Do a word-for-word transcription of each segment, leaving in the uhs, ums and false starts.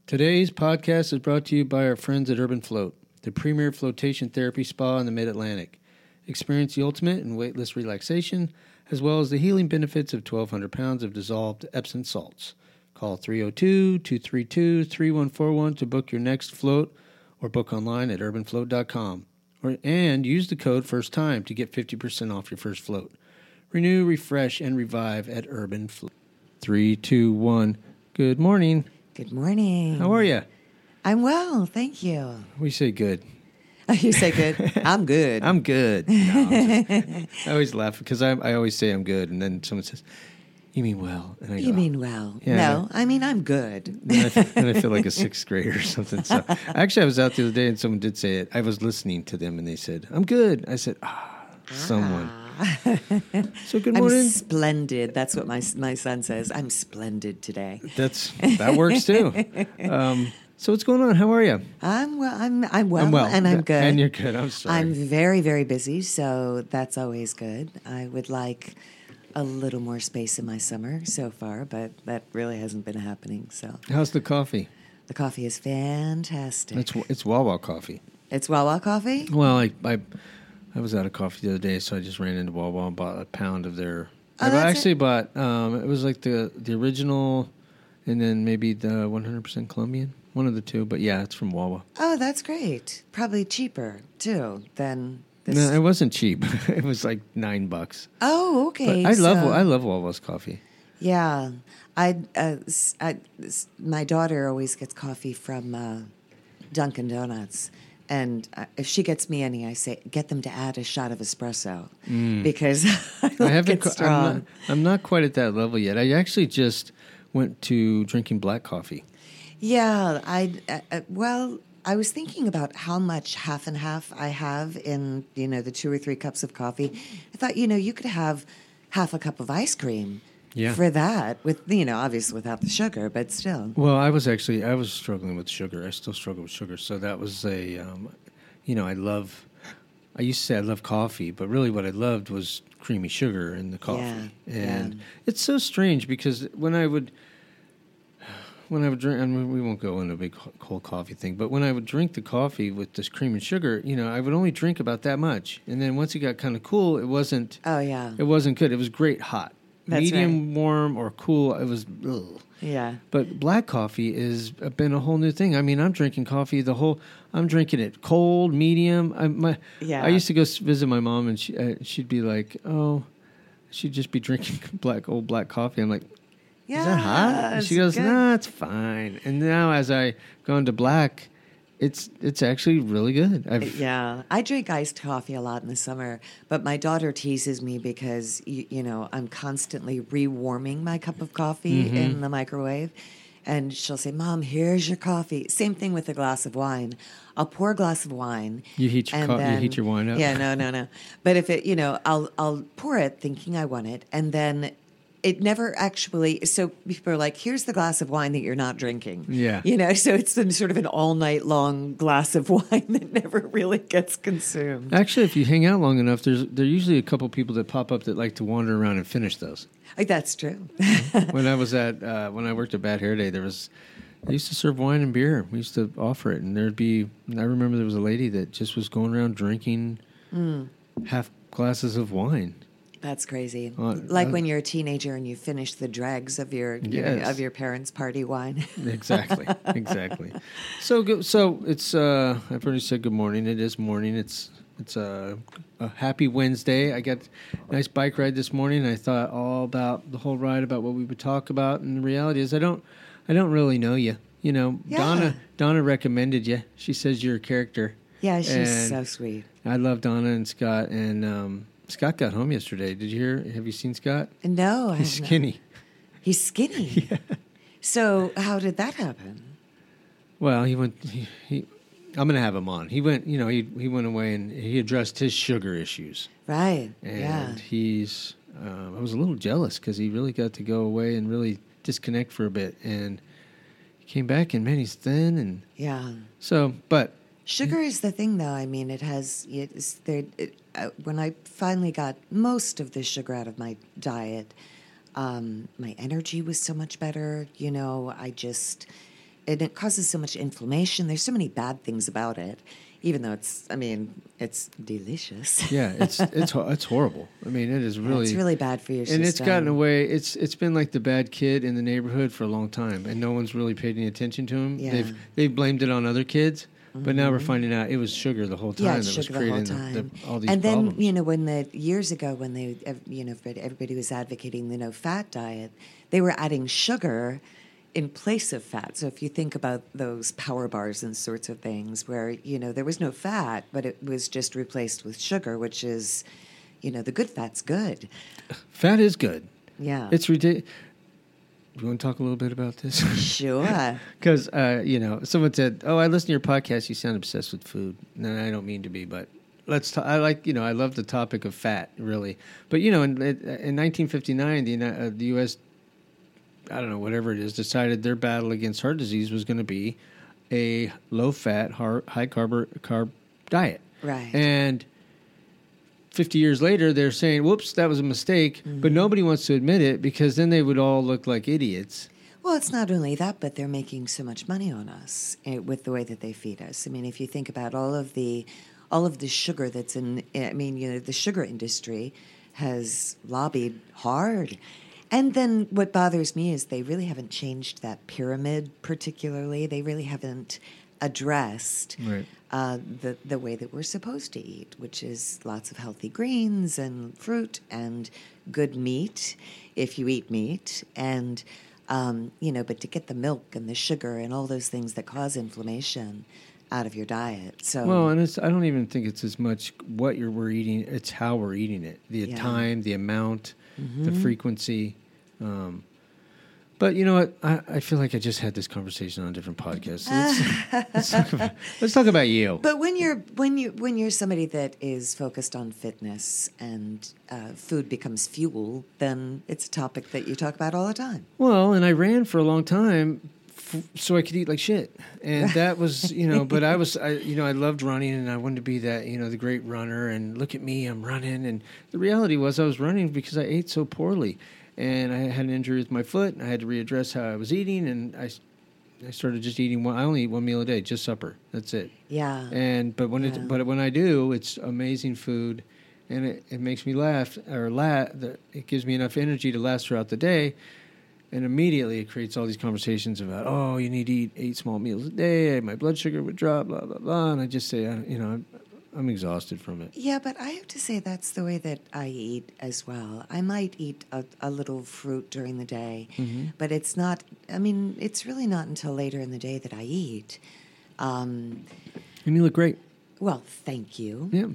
Today's podcast is brought to you by our friends at Urban Float, the premier flotation therapy spa in the Mid-Atlantic. Experience the ultimate in weightless relaxation, as well as the healing benefits of twelve hundred pounds of dissolved Epsom salts. Call three oh two, two three two, three one four one to book your next float or book online at urban float dot com. Or, and use the code FIRST TIME to get fifty percent off your first float. Renew, refresh, and revive at Urban Float. Three, two, one. Good morning. Good morning. How are you? I'm well, thank you. We say good. You say good? I'm good. I'm good. No, I'm just, I always laugh because I, I always say I'm good, and then someone says, "You mean well?" And I go, you mean well? Yeah, no, I mean I'm good. Then I, then I feel like a sixth grader or something. So actually, I was out the other day, and someone did say it. I was listening to them, and they said, "I'm good." I said, "Ah, someone." So good morning. I'm splendid. That's what my my son says. I'm splendid today. That's that works too. Um, so what's going on? How are you? I'm well. I'm I'm well, I'm well, and I'm good. And you're good. I'm sorry. I'm very very busy, so that's always good. I would like a little more space in my summer so far, but that really hasn't been happening. So How's the coffee? the coffee is fantastic. It's it's Wawa coffee. It's Wawa coffee. Well, I, I I was out of coffee the other day, so I just ran into Wawa and bought a pound of their. Oh, I that's actually it. bought. Um, it was like the the original, and then maybe the one hundred percent Colombian, one of the two. But yeah, it's from Wawa. Oh, that's great. Probably cheaper too than this. No, it wasn't cheap. It was like nine bucks. Oh, okay. But I love so- I love Wawa's coffee. Yeah, I, uh, s- I s- my daughter always gets coffee from uh, Dunkin' Donuts, and uh, if she gets me any, I say get them to add a shot of espresso because I like I haven't. it co- strong. I'm not, I'm not quite at that level yet. I actually just went to drinking black coffee. Yeah, I uh, uh, well, I was thinking about how much half and half I have in you know the two or three cups of coffee. I thought you know you could have half a cup of ice cream. Yeah. For that, with you know, obviously without the sugar, but still. Well, I was actually I was struggling with sugar. I still struggle with sugar. So that was a, um, you know, I love. I used to say I love coffee, but really what I loved was creamy sugar in the coffee. Yeah, and yeah. it's so strange because when I would, when I would drink, and we won't go into a big cold coffee thing, but when I would drink the coffee with this cream and sugar, you know, I would only drink about that much, and then once it got kind of cool, it wasn't. Oh yeah. It wasn't good. It was great hot. That's Medium warm or cool. It was. Ugh. Yeah. But black coffee has been a whole new thing. I mean, I'm drinking coffee the whole. I'm drinking it cold, medium. I, my, Yeah. I used to go s- visit my mom, and she uh, she'd be like, "Oh, she'd just be drinking black old black coffee." I'm like, Yeah. "Is that hot?" And she goes, good. "Nah, it's fine." And now, as I go into black, it's it's actually really good. I've, Yeah, I drink iced coffee a lot in the summer, but my daughter teases me because you, you know I'm constantly rewarming my cup of coffee Mm-hmm. in the microwave, and she'll say, "Mom, here's your coffee." Same thing with a glass of wine. I'll pour a glass of wine. You heat your and co- you then- heat your wine up? Yeah, no, no, no. But if it, you know, I'll I'll pour it thinking I want it, and then. It never actually. So people are like, "Here's the glass of wine that you're not drinking." Yeah. you know. So it's been sort of an all night long glass of wine that never really gets consumed. Actually, if you hang out long enough, there's there are usually a couple people that pop up that like to wander around and finish those. Like, that's true. When I was at uh, when I worked at Bad Hair Day, there was they used to serve wine and beer. We used to offer it, and there'd be. I remember there was a lady that just was going around drinking half glasses of wine. That's crazy. Uh, like uh, when you're a teenager and you finish the dregs of your, your Yes. of your parents' party wine. Exactly, exactly. So go, so it's. Uh, I've already said good morning. It is morning. It's it's a, a happy Wednesday. I got a nice bike ride this morning. I thought all about the whole ride, about what we would talk about, and the reality is, I don't, I don't really know you. You know, Yeah. Donna. Donna recommended you. She says you're a character. Yeah, she's And so sweet. I love Donna and Scott, and um, Scott got home yesterday. Did you hear? Have you seen Scott? No, I He's have not. skinny. He's skinny. So how did that happen? Well, he went. He, he, I'm going to have him on. He went. You know, he he went away and he addressed his sugar issues. Right. And yeah. he's. Um, I was a little jealous because he really got to go away and really disconnect for a bit, and he came back and man, he's thin and Yeah. so. But Sugar is the thing, though. I mean, it has. It's there. It, uh, when I finally got most of the sugar out of my diet, um, my energy was so much better. You know, I just. and it causes so much inflammation. There's so many bad things about it, even though it's, I mean, it's delicious. Yeah, it's it's ho- it's horrible. I mean, it is really Yeah, it's really bad for your system. and it's gotten away. It's it's been like the bad kid in the neighborhood for a long time, and no one's really paid any attention to him. Yeah. They've they've blamed it on other kids, Mm-hmm. but now we're finding out it was sugar the whole time Yeah, that it's was sugar the whole creating time. the, the, all these and then, problems. you know, when the years ago when they, ev- you know, everybody was advocating the no fat diet, they were adding sugar in place of fat. So if you think about those power bars and sorts of things where, you know, there was no fat, but it was just replaced with sugar, which is, you know, the good fat's good. Fat is good. Yeah. It's ridiculous. Do you want to talk a little bit about this? Sure. Because, uh, you know, someone said, oh, I listen to your podcast. You sound obsessed with food. No, I don't mean to be, but let's talk. I like, you know, I love the topic of fat, really. But, you know, in, in nineteen fifty-nine, the, uh, the U S, I don't know, whatever it is, decided their battle against heart disease was going to be a low-fat, high-carb carb diet. Right. And fifty years later, they're saying, whoops, that was a mistake. Mm-hmm. But nobody wants to admit it because then they would all look like idiots. Well, it's not only that, but they're making so much money on us eh, with the way that they feed us. I mean, if you think about all of the, all of the sugar that's in, I mean, you know, the sugar industry has lobbied hard. And then what bothers me is they really haven't changed that pyramid particularly. They really haven't addressed Right. uh, the the way that we're supposed to eat, which is lots of healthy greens and fruit and good meat, if you eat meat, and um, you know, but to get the milk and the sugar and all those things that cause inflammation out of your diet. So Well, and it's, I don't even think it's as much what you're we're eating; it's how we're eating it, the Yeah. time, the amount, Mm-hmm. the frequency. Um, but you know what? I, I feel like I just had this conversation on a different podcast. So let's, let's, talk about, let's talk about you. But when you're when you when you're somebody that is focused on fitness and uh, food becomes fuel, then it's a topic that you talk about all the time. Well, and I ran for a long time f- so I could eat like shit. And that was, you know, but I was, I, you know, I loved running and I wanted to be that, you know, the great runner and look at me, I'm running. And the reality was I was running because I ate so poorly. And I had an injury with my foot and I had to readdress how I was eating. And I, I started just eating one, I only eat one meal a day, just supper. That's it. Yeah. And, but when Yeah. it, but when I do, it's amazing food. And it, it makes me laugh, or la- it gives me enough energy to last throughout the day. And immediately it creates all these conversations about, oh, you need to eat eight small meals a day. My blood sugar would drop, blah, blah, blah. And I just say, you know, I'm, I'm exhausted from it. Yeah, but I have to say that's the way that I eat as well. I might eat a, a little fruit during the day, Mm-hmm. but it's not, I mean, it's really not until later in the day that I eat. Um, And you look great. well, thank you. Yeah.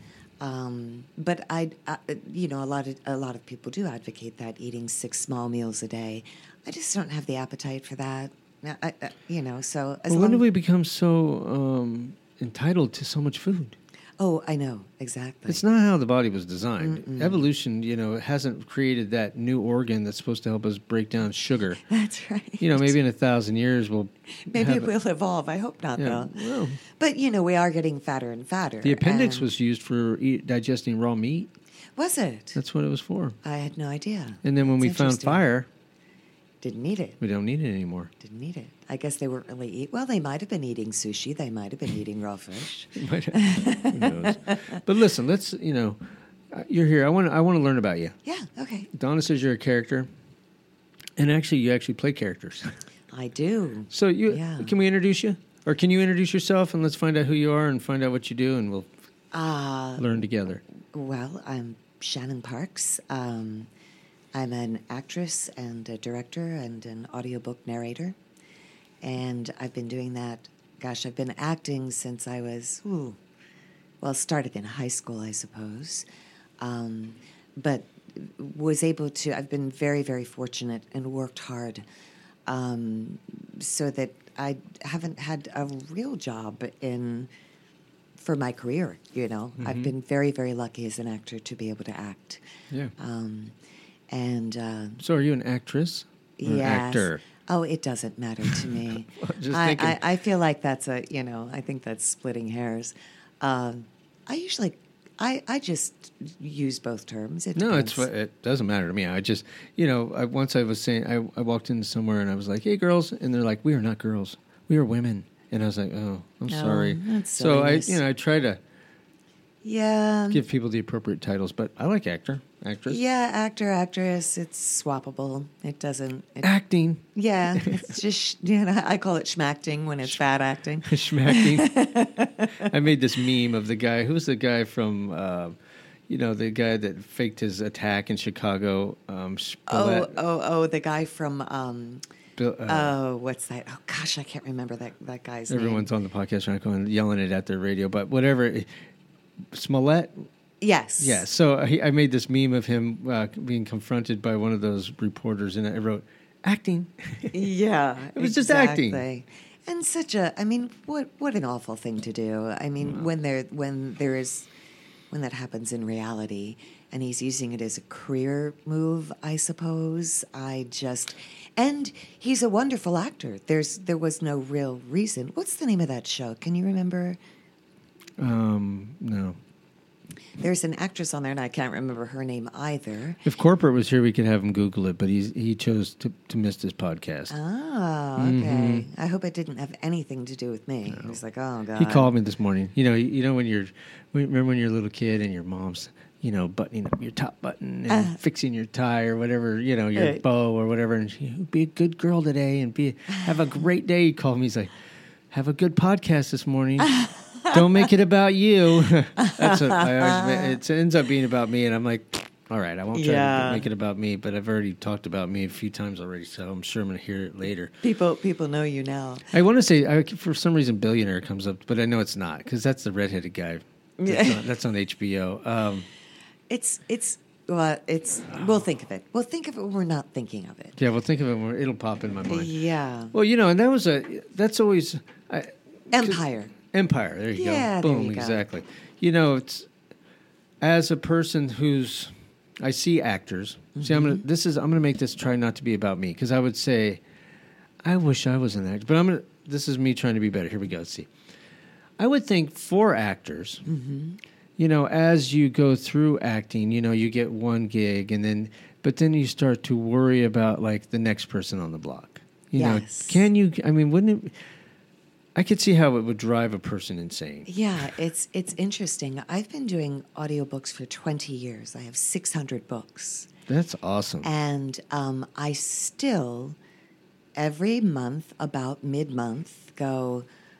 Um, but I, I, you know, a lot of a lot of people do advocate that eating six small meals a day. I just don't have the appetite for that. I, I, you know, so as Well, long when did we become so um, entitled to so much food? oh, I know exactly. It's not how the body was designed. Mm-mm. Evolution, you know, hasn't created that new organ that's supposed to help us break down sugar. That's right. You know, maybe in a thousand years we'll maybe have it will evolve. I hope not, Yeah, though. well. But you know, we are getting fatter and fatter. The appendix and- was used for eat, digesting raw meat. Was it? That's what it was for. I had no idea. And then when That's we found interesting. fire, Didn't need it. we don't need it anymore. Didn't need it. I guess they weren't really eat. Well, they might have been eating sushi. They might have been eating raw fish. But, who knows? But listen, let's, you know, uh, you're here. I want to I want to learn about you. Yeah. Okay. Donna says you're a character. And actually, you actually play characters. I do. So you Yeah. can we introduce you? Or can you introduce yourself and let's find out who you are and find out what you do and we'll Uh, learn together. well, I'm Shannon Parks. Um, I'm an actress and a director and an audiobook narrator. And I've been doing that, gosh, I've been acting since I was, ooh, well, started in high school, I suppose. Um, but was able to, I've been very, very fortunate and worked hard um, so that I haven't had a real job in for my career, you know. Mm-hmm. I've been very, very lucky as an actor to be able to act. Yeah. Um, and uh, So are you an actress? Or an yes. actor? Oh, it doesn't matter to me. Just I, thinking. I, I feel like that's a, you know, I think that's splitting hairs. Um, I usually, I, I just use both terms. It No, it's depends. it doesn't matter to me. I just, you know, I, once I was saying, I, I walked into somewhere and I was like, "Hey, girls," and they're like, "We are not girls. we were women. And I was like, oh, I'm No, sorry. that's So I, silliness. you know, I try to Yeah. give people the appropriate titles, but I like actor, actress. Yeah, actor, actress, it's swappable. It doesn't. It, Acting. yeah, it's just, you know, I call it schmacting when it's bad acting. Schmacking. I made this meme of the guy. Who's the guy from, uh, you know, the guy that faked his attack in Chicago? Um, Oh, Spillett, oh, oh, the guy from, um, Bill- uh, oh, what's that? Oh, gosh, I can't remember that, that guy's name. everyone's on the podcast right now going yelling it at their radio, but whatever. Smollett? Yes. Yeah. So I, I made this meme of him uh, being confronted by one of those reporters, and I wrote, acting. Yeah. It was just acting. exactly. And such a, I mean, what what an awful thing to do. I mean, when there when there is when that happens in reality, and he's using it as a career move, I suppose. I just, and he's a wonderful actor. There's there was no real reason. What's the name of that show? Can you remember? Um, no. There's an actress on there, and I can't remember her name either. If Corporate was here, we could have him Google it, but he's, he chose to, to miss this podcast. Oh, okay. Mm-hmm. I hope it didn't have anything to do with me. He was like, oh, God. He called me this morning. You know, you know when you're, when- remember when you're a little kid and your mom's, you know, buttoning up your top button and Uh. fixing your tie or whatever, you know, your Right. bow or whatever, and she, be a good girl today and be have a great day. He called me. He's like, have a good podcast this morning. Don't make it about you. That's what I always. It ends up being about me, and I'm like, all right, I won't try Yeah. to make it about me, but I've already talked about me a few times already, so I'm sure I'm going to hear it later. People people know you now. I want to say, I, for some reason, Billionaire comes up, but I know it's not because that's the redheaded guy. That's, Yeah. on, that's on H B O. Um, It's it's well, it's we'll think of it. We'll think of it when we're not thinking of it. yeah, well, think of it. When it'll pop in my mind. Yeah. Well, you know, and that was a. That's always I, Empire. Empire. There you Yeah, go. there Boom. you go. Exactly. You know, it's as a person who's. I see actors. See, I'm gonna. This is. I'm gonna make this try not to be about me because I would say, I wish I was an actor, but I'm gonna. This is me trying to be better. Here we go. Let's see. I would think for actors, you know, as you go through acting, you know, you get one gig and then, but then you start to worry about like the next person on the block. You Yes. know, can you, I mean, wouldn't it, I could see how it would drive a person insane. Yeah, it's it's interesting. I've been doing audiobooks for twenty years. I have six hundred books. That's awesome. And um, I still, every month, about mid-month, go,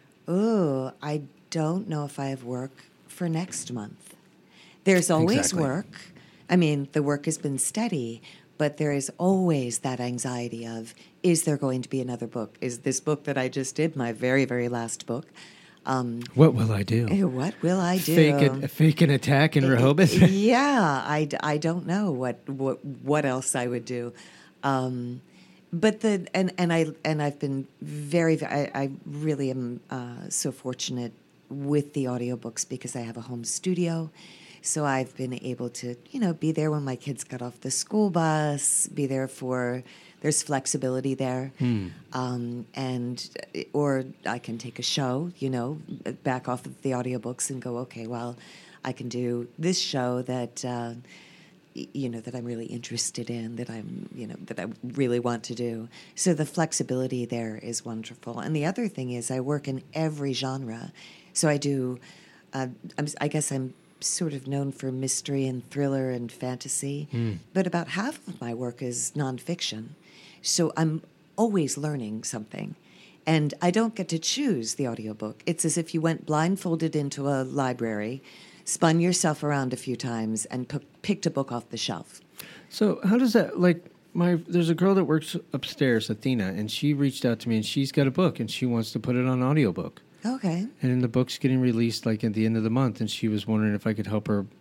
ooh, I don't know if I have work for next month. There's always Exactly. work. I mean, the work has been steady, but there is always that anxiety of, is there going to be another book? Is this book that I just did, my very, very last book, um, What will I do? eh, what will I do? Fake, a, fake an attack in Rehoboth? yeah, I, d- I don't know what, what what else I would do. Um, but the and, and I and I've been very, ve- I, I really am uh, so fortunate with the audiobooks because I have a home studio. So I've been able to, you know, be there when my kids got off the school bus, be there for, there's flexibility there. Um, and, or I can take a show, you know, back off of the audiobooks and go, okay, well, I can do this show that, uh, y- you know, that I'm really interested in, that I'm, you know, that I really want to do. So the flexibility there is wonderful. And the other thing is I work in every genre. So I do, uh, I'm, I guess I'm sort of known for mystery and thriller and fantasy, but about half of my work is nonfiction. So I'm always learning something. And I don't get to choose the audiobook. It's as if you went blindfolded into a library, spun yourself around a few times, and p- picked a book off the shelf. So how does that, like, my, there's a girl that works upstairs, Athena, and she reached out to me and she's got a book and she wants to put it on audiobook. Okay. And then the book's getting released like at the end of the month, and she was wondering if I could help her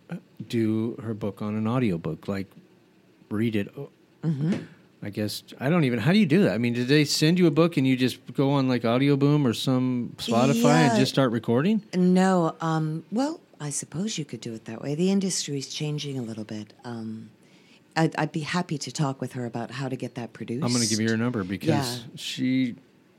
do her book on an audiobook, like read it. Mm-hmm. I guess I don't even. How do you do that? I mean, did they send you a book and you just go on like Audio Boom or some Spotify Yeah. and just start recording? No, um, well, I suppose you could do it that way. The industry is changing a little bit. Um, I'd, I'd be happy to talk with her about how to get that produced. I'm going to give you her number because Yeah. she.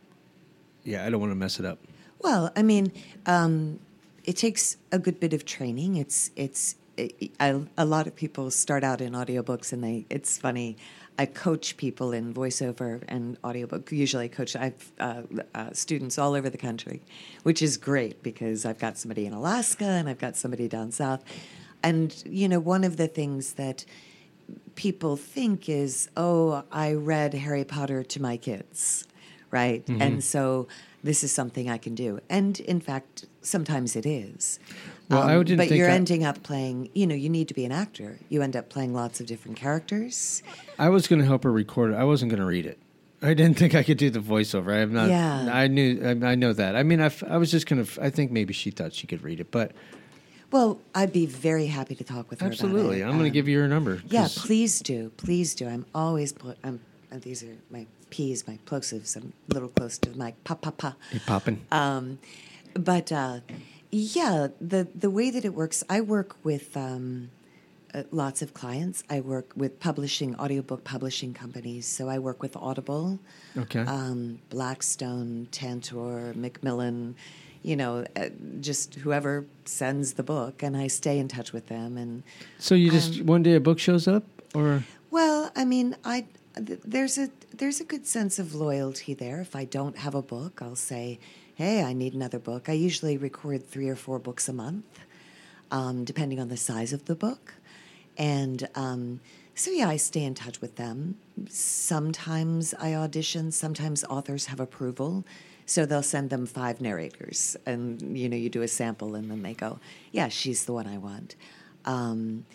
Yeah, I don't want to mess it up. Well, I mean, um, it takes a good bit of training. It's it's it, I, a lot of people start out in audiobooks, and they. It's funny. I coach people in voiceover and audiobook. Usually I coach I have uh, uh, students all over the country, which is great because I've got somebody in Alaska and I've got somebody down south. And, you know, one of the things that people think is, oh, I read Harry Potter to my kids, right? Mm-hmm. And so this is something I can do. And in fact, sometimes it is. Well, um, I didn't but think you're I... ending up playing, you know, you need to be an actor. You end up playing lots of different characters. I was going to help her record it. I wasn't going to read it. I didn't think I could do the voiceover. I have not. Yeah. I knew. I, I know that. I mean, I, I was just going to. I think maybe she thought she could read it, but. Well, I'd be very happy to talk with her. Absolutely, about it. I'm going to um, give you her number. Yeah, please do, please do. I'm always. Pl- I'm, uh, these are my P's, my plosives. I'm a little close to the mic. Pa pa pa. You popping? Um, but uh, yeah, the the way that it works, I work with. Um, Uh, lots of clients. I work with publishing, audiobook publishing companies. So I work with Audible, okay, um, Blackstone, Tantor, Macmillan, you know, uh, just whoever sends the book, and I stay in touch with them. And so you just um, one day a book shows up, or well, I mean, I th- there's a there's a good sense of loyalty there. If I don't have a book, I'll say, hey, I need another book. I usually record three or four books a month, um, depending on the size of the book. And um, so, yeah, I stay in touch with them. Sometimes I audition. Sometimes authors have approval. So they'll send them five narrators. And, you know, you do a sample and then they go, yeah, she's the one I want. Um,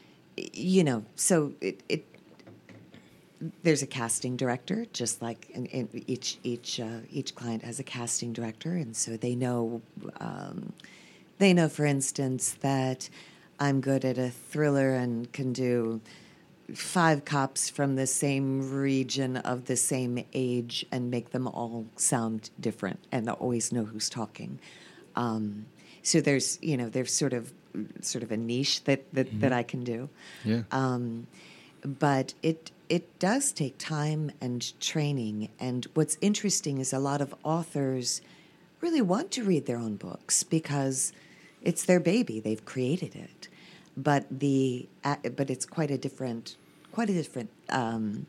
you know, so it, it there's a casting director, just like in, in each each uh, each client has a casting director. And so they know, um, they know, for instance, that I'm good at a thriller and can do five cops from the same region of the same age and make them all sound different and always know who's talking. Um, so there's, you know, there's sort of sort of a niche that that, mm-hmm. that I can do. Yeah. Um, but it it does take time and training. And what's interesting is a lot of authors really want to read their own books because it's their baby. They've created it. But the uh, but it's quite a different quite a different um,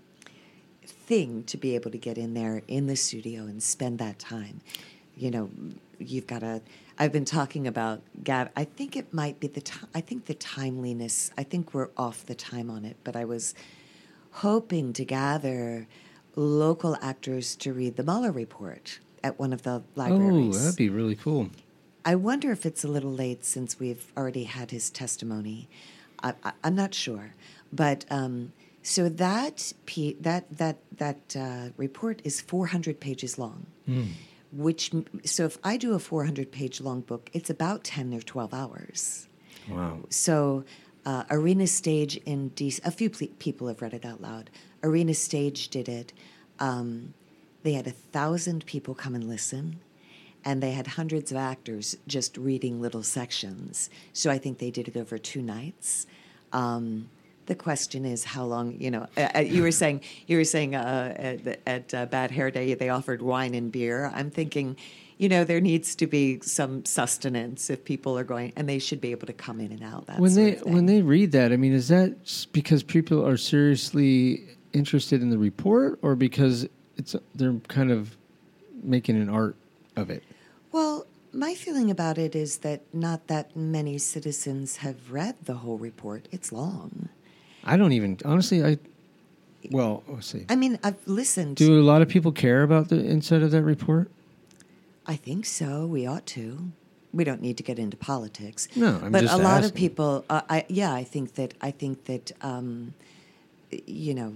thing to be able to get in there in the studio and spend that time. You know, you've got to. I've been talking about Gav. I think it might be the. T- I think the timeliness. I think we're off the time on it. But I was hoping to gather local actors to read the Mueller report at one of the libraries. Oh, that'd be really cool. I wonder if it's a little late since we've already had his testimony. I, I, I'm not sure, but um, so that P, that that that uh, report is four hundred pages long. Mm. Which so if I do a four hundred page long book, it's about ten or twelve hours. Wow! So uh, Arena Stage in D C, a few ple- people have read it out loud. Arena Stage did it. Um, they had a thousand people come and listen. And they had hundreds of actors just reading little sections. So I think they did it over two nights. Um, the question is how long, you know, uh, you were saying, you were saying uh, at, at uh, Bad Hair Day, they offered wine and beer. I'm thinking, you know, there needs to be some sustenance if people are going, and they should be able to come in and out. That when sort they of thing. When they read that, I mean, is that because people are seriously interested in the report or because it's they're kind of making an art of it? Well, my feeling about it is that not that many citizens have read the whole report. It's long. I don't even, honestly, I, well, let's see. I mean, I've listened. Do a lot of people care about the inside of that report? I think so. We ought to. We don't need to get into politics. No, I'm but just a lot asking. of people, uh, I, yeah, I think that, I think that, um, you know,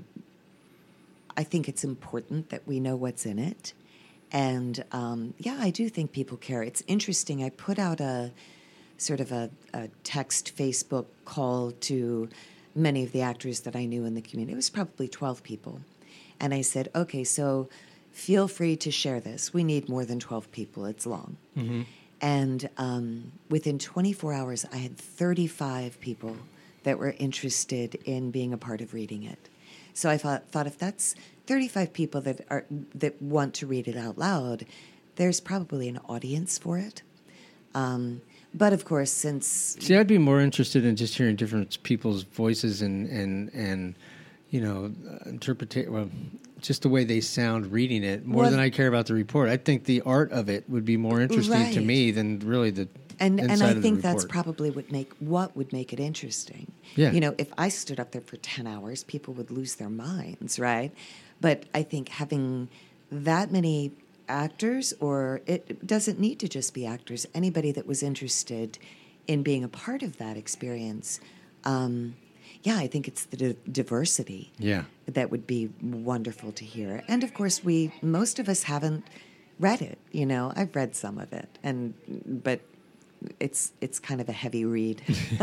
I think it's important that we know what's in it. And, um, yeah, I do think people care. It's interesting. I put out a sort of a, a text Facebook call to many of the actors that I knew in the community. It was probably twelve people. And I said, okay, so feel free to share this. We need more than twelve people. It's long. Mm-hmm. And um, within twenty-four hours, I had thirty-five people that were interested in being a part of reading it. So I thought, thought if that's thirty-five people that are that want to read it out loud, there's probably an audience for it. Um, but of course, since see, I'd be more interested in just hearing different people's voices and and and you know, interpretation. Well, just the way they sound reading it more Well, than I care about the report. I think the art of it would be more interesting to right. me than really the And inside and I of the think that's report. probably what make what would make it interesting. Yeah. You know, if I stood up there for ten hours, people would lose their minds, right? But I think having that many actors, or it doesn't need to just be actors, anybody that was interested in being a part of that experience, um, yeah, I think it's the di- diversity Yeah. that would be wonderful to hear. And of course, we most of us haven't read it. You know, I've read some of it, and but it's it's kind of a heavy read.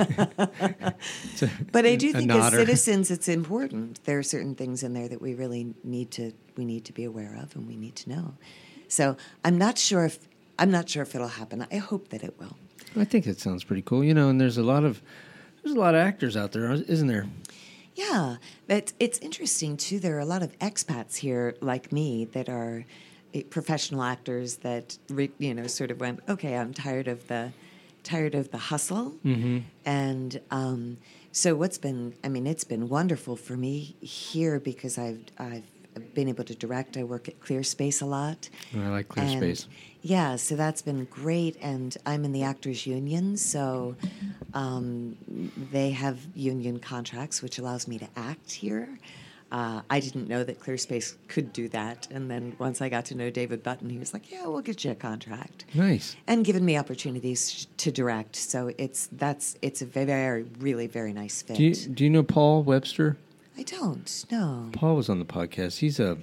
But I do a think as nodder. citizens, it's important. There are certain things in there that we really need to we need to be aware of, and we need to know. So I'm not sure if I'm not sure if it'll happen. I hope that it will. I think it sounds pretty cool. You know, and there's a lot of there's a lot of actors out there, isn't there? Yeah, but it's interesting too. There are a lot of expats here, like me, that are eh, professional actors that re, you know sort of went, okay, I'm tired of the tired of the hustle, Mm-hmm. and um, so what's been, I mean, it's been wonderful for me here because I've I've been able to direct. I work at ClearSpace a lot. I like Clear And, Space. Yeah, so that's been great, and I'm in the Actors Union, so um, they have union contracts, which allows me to act here. Uh, I didn't know that ClearSpace could do that, and then once I got to know David Button, he was like, "Yeah, we'll get you a contract," Nice. and given me opportunities to direct. So it's that's it's a very, very really very nice fit. Do you, do you know Paul Webster? I don't know. Paul was on the podcast. He's a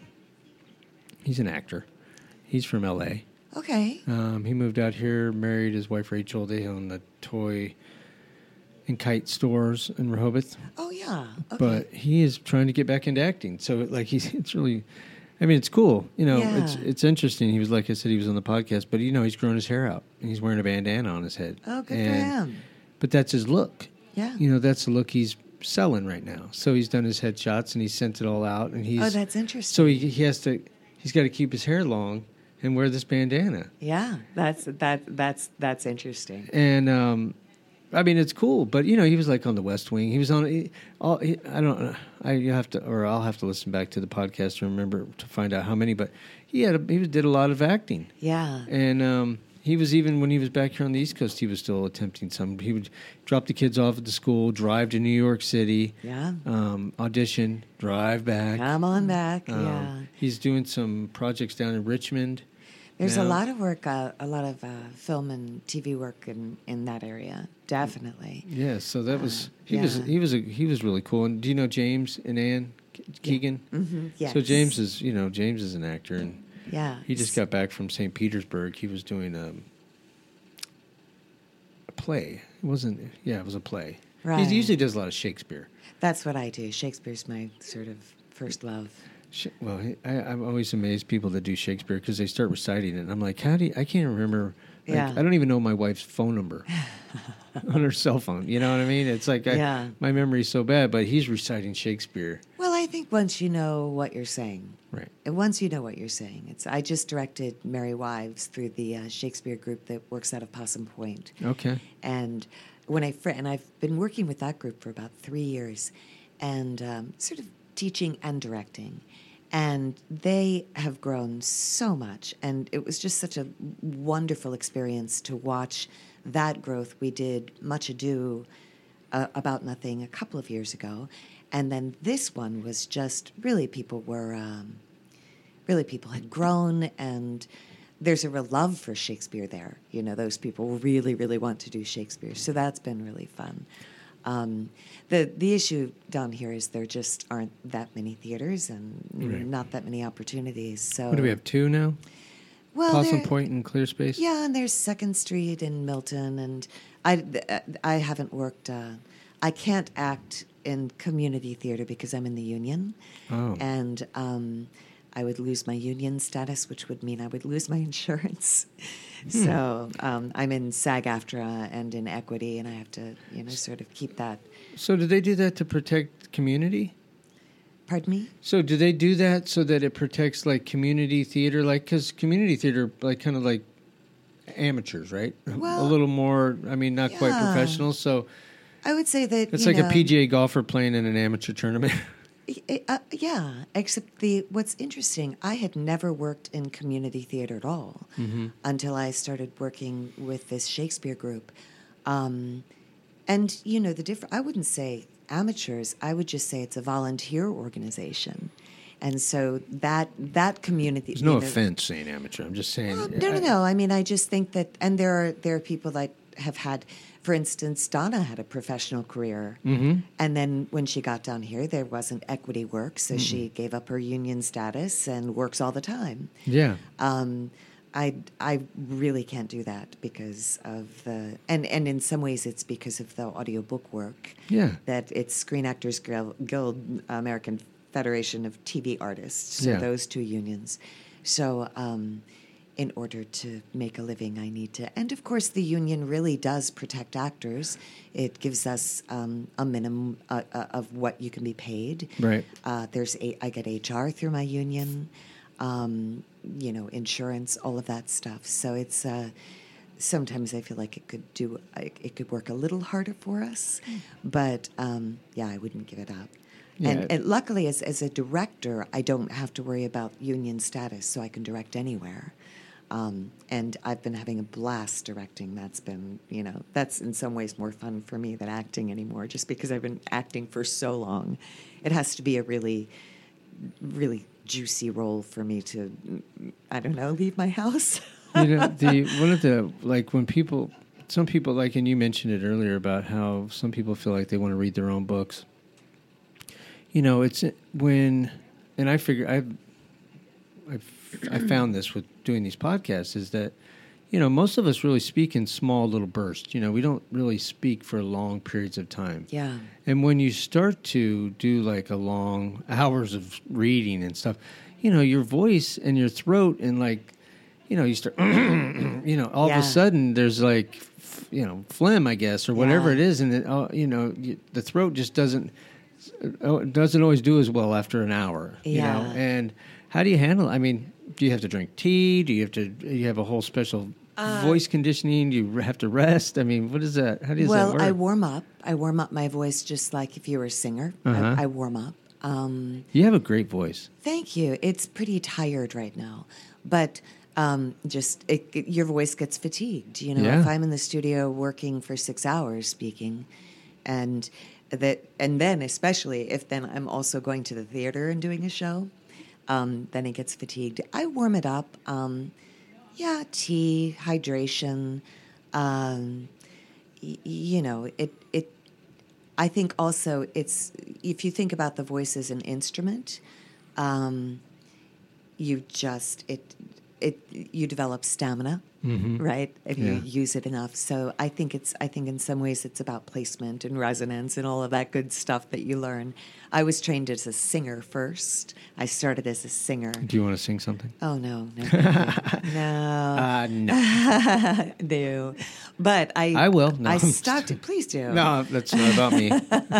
he's an actor. He's from L A. Okay. Um, he moved out here, married his wife Rachel. They own the toy and kite stores in Rehoboth. Oh yeah. Okay. But he is trying to get back into acting. So like he's it's really, I mean it's cool. You know, Yeah. it's it's interesting. He was like I said, he was on the podcast, but you know he's growing his hair out and he's wearing a bandana on his head. Oh, good and, for him. But that's his look. Yeah. You know, that's the look he's selling right now. So he's done his headshots and he's sent it all out and he's Oh, that's interesting. so he he has to he's got to keep his hair long and wear this bandana. Yeah, that's that that's that's interesting. And um, I mean, it's cool, but you know, he was like on the West Wing. He was on. He, all, he, I don't. know. I you have to, or I'll have to listen back to the podcast to remember to find out how many. But he had. A, he did a lot of acting, Yeah. and um, he was even when he was back here on the East Coast. He was still attempting some. He would drop the kids off at the school, drive to New York City, Yeah. um, audition, drive back. Come on back. Um, yeah. He's doing some projects down in Richmond. There's now. a lot of work, uh, a lot of uh, film and T V work in, in that area. Definitely. Yeah, so that was Uh, he was yeah. he was a, he was really cool. And do you know James and Ann Keegan? Mm-hmm. Yes. So James is you know James is an actor, and Yeah. he just got back from Saint Petersburg. He was doing a, a play. It wasn't yeah, it was a play. Right. He usually does a lot of Shakespeare. That's what I do. Shakespeare's my sort of first love. Sh- Well, he, I, I'm always amazed people that do Shakespeare because they start reciting it. And I'm like, how do you, I can't remember. Like, Yeah. I don't even know my wife's phone number on her cell phone. You know what I mean? It's like I, Yeah. my memory's so bad, but he's reciting Shakespeare. Well, I think once you know what you're saying, Right. and once you know what you're saying, it's. I just directed Merry Wives through the uh, Shakespeare group that works out of Possum Point. Okay. And when I fr- and I've been working with that group for about three years, and um, sort of teaching and directing, and they have grown so much. And it was just such a wonderful experience to watch that growth. We did Much Ado uh, About Nothing a couple of years ago, and then this one was just really people were um, really people had grown and. There's a real love for Shakespeare there. You know, those people really, really want to do Shakespeare. So that's been really fun. Um, the the issue down here is there just aren't that many theaters and Right. not that many opportunities. So What do we have, two now? Well, Possum there- Point and Clear Space? yeah, and there's Second Street in Milton, and I I haven't worked. Uh, I can't act in community theater because I'm in the union, Oh. and um, I would lose my union status, which would mean I would lose my insurance. So um, I'm in SAG-AFTRA and in Equity, and I have to, you know, sort of keep that. So do they do that to protect community? Pardon me? So do they do that so that it protects like community theater? Like, because community theater, like kind of like amateurs, right? Well, a little more, I mean, not quite yeah. professional. So I would say that it's you like know, a P G A golfer playing in an amateur tournament. uh, yeah, except the what's interesting, I had never worked in community theater at all Mm-hmm. until I started working with this Shakespeare group. Um, and, you know, the different, I wouldn't say amateurs, I would just say it's a volunteer organization. And so that that community... There's no you know, offense saying amateur. I'm just saying... well, no, no, no. I mean, I just think that... And there are there are people that have had... For instance, Donna had a professional career. Mm-hmm. And then when she got down here, there wasn't equity work, so Mm-mm. she gave up her union status and works all the time. Yeah. Um, I, I really can't do that because of the... And, and in some ways, it's because of the audiobook work. Yeah. That it's Screen Actors Guild, Guild American Federation of T V Artists, so Yeah. those two unions. So... Um, in order to make a living, I need to. And of course, the union really does protect actors. It gives us um, a minimum uh, uh, of what you can be paid. Right. Uh, there's a, I get H R through my union, um, you know, insurance, all of that stuff. So it's uh, sometimes I feel like it could do, it could work a little harder for us, but um, yeah, I wouldn't give it up. Yeah. And, and luckily, as as a director, I don't have to worry about union status, so I can direct anywhere. Um, and I've been having a blast directing. That's been, you know, that's in some ways more fun for me than acting anymore, just because I've been acting for so long. It has to be a really, really juicy role for me to, I don't know, leave my house. You know, the one of the, like when people, some people, like, and you mentioned it earlier about how some people feel like they want to read their own books. You know, it's when, and I figure, I've, I've I found this with doing these podcasts is that, you know, most of us really speak in small little bursts. You know, we don't really speak for long periods of time. Yeah. And when you start to do like a long hours of reading and stuff, you know, your voice and your throat and like, you know, you start, you know, all Yeah. of a sudden there's like, f- you know, phlegm, I guess, or whatever Yeah. it is. And, it, uh, you know, you, the throat just doesn't, uh, doesn't always do as well after an hour, you Yeah. know, and how do you handle it? I mean, do you have to drink tea? Do you have to? Do you have a whole special Uh, voice conditioning? Do you have to rest? I mean, what is that? How does well, that work? I warm up. I warm up my voice just like if you were a singer. Uh-huh. I, I warm up. Um, You have a great voice. Thank you. It's pretty tired right now, but um, just it, it- your voice gets fatigued. You know, Yeah. if I'm in the studio working for six hours speaking, and that, and then especially if then I'm also going to the theater and doing a show, um, then it gets fatigued. I warm it up. Um, yeah, tea, hydration. Um, y- you know, it it. I think also it's if you think about the voice as an instrument, um, you just it it you develop stamina, Mhm. right? If Yeah. you use it enough. So I think it's I think in some ways it's about placement and resonance and all of that good stuff that you learn. I was trained as a singer first. I started as a singer. Do you want to sing something? Oh no, no, thank you. no, Uh, no. no. But I I will. No, I I'm just- stopped. Please do. No, that's not about me.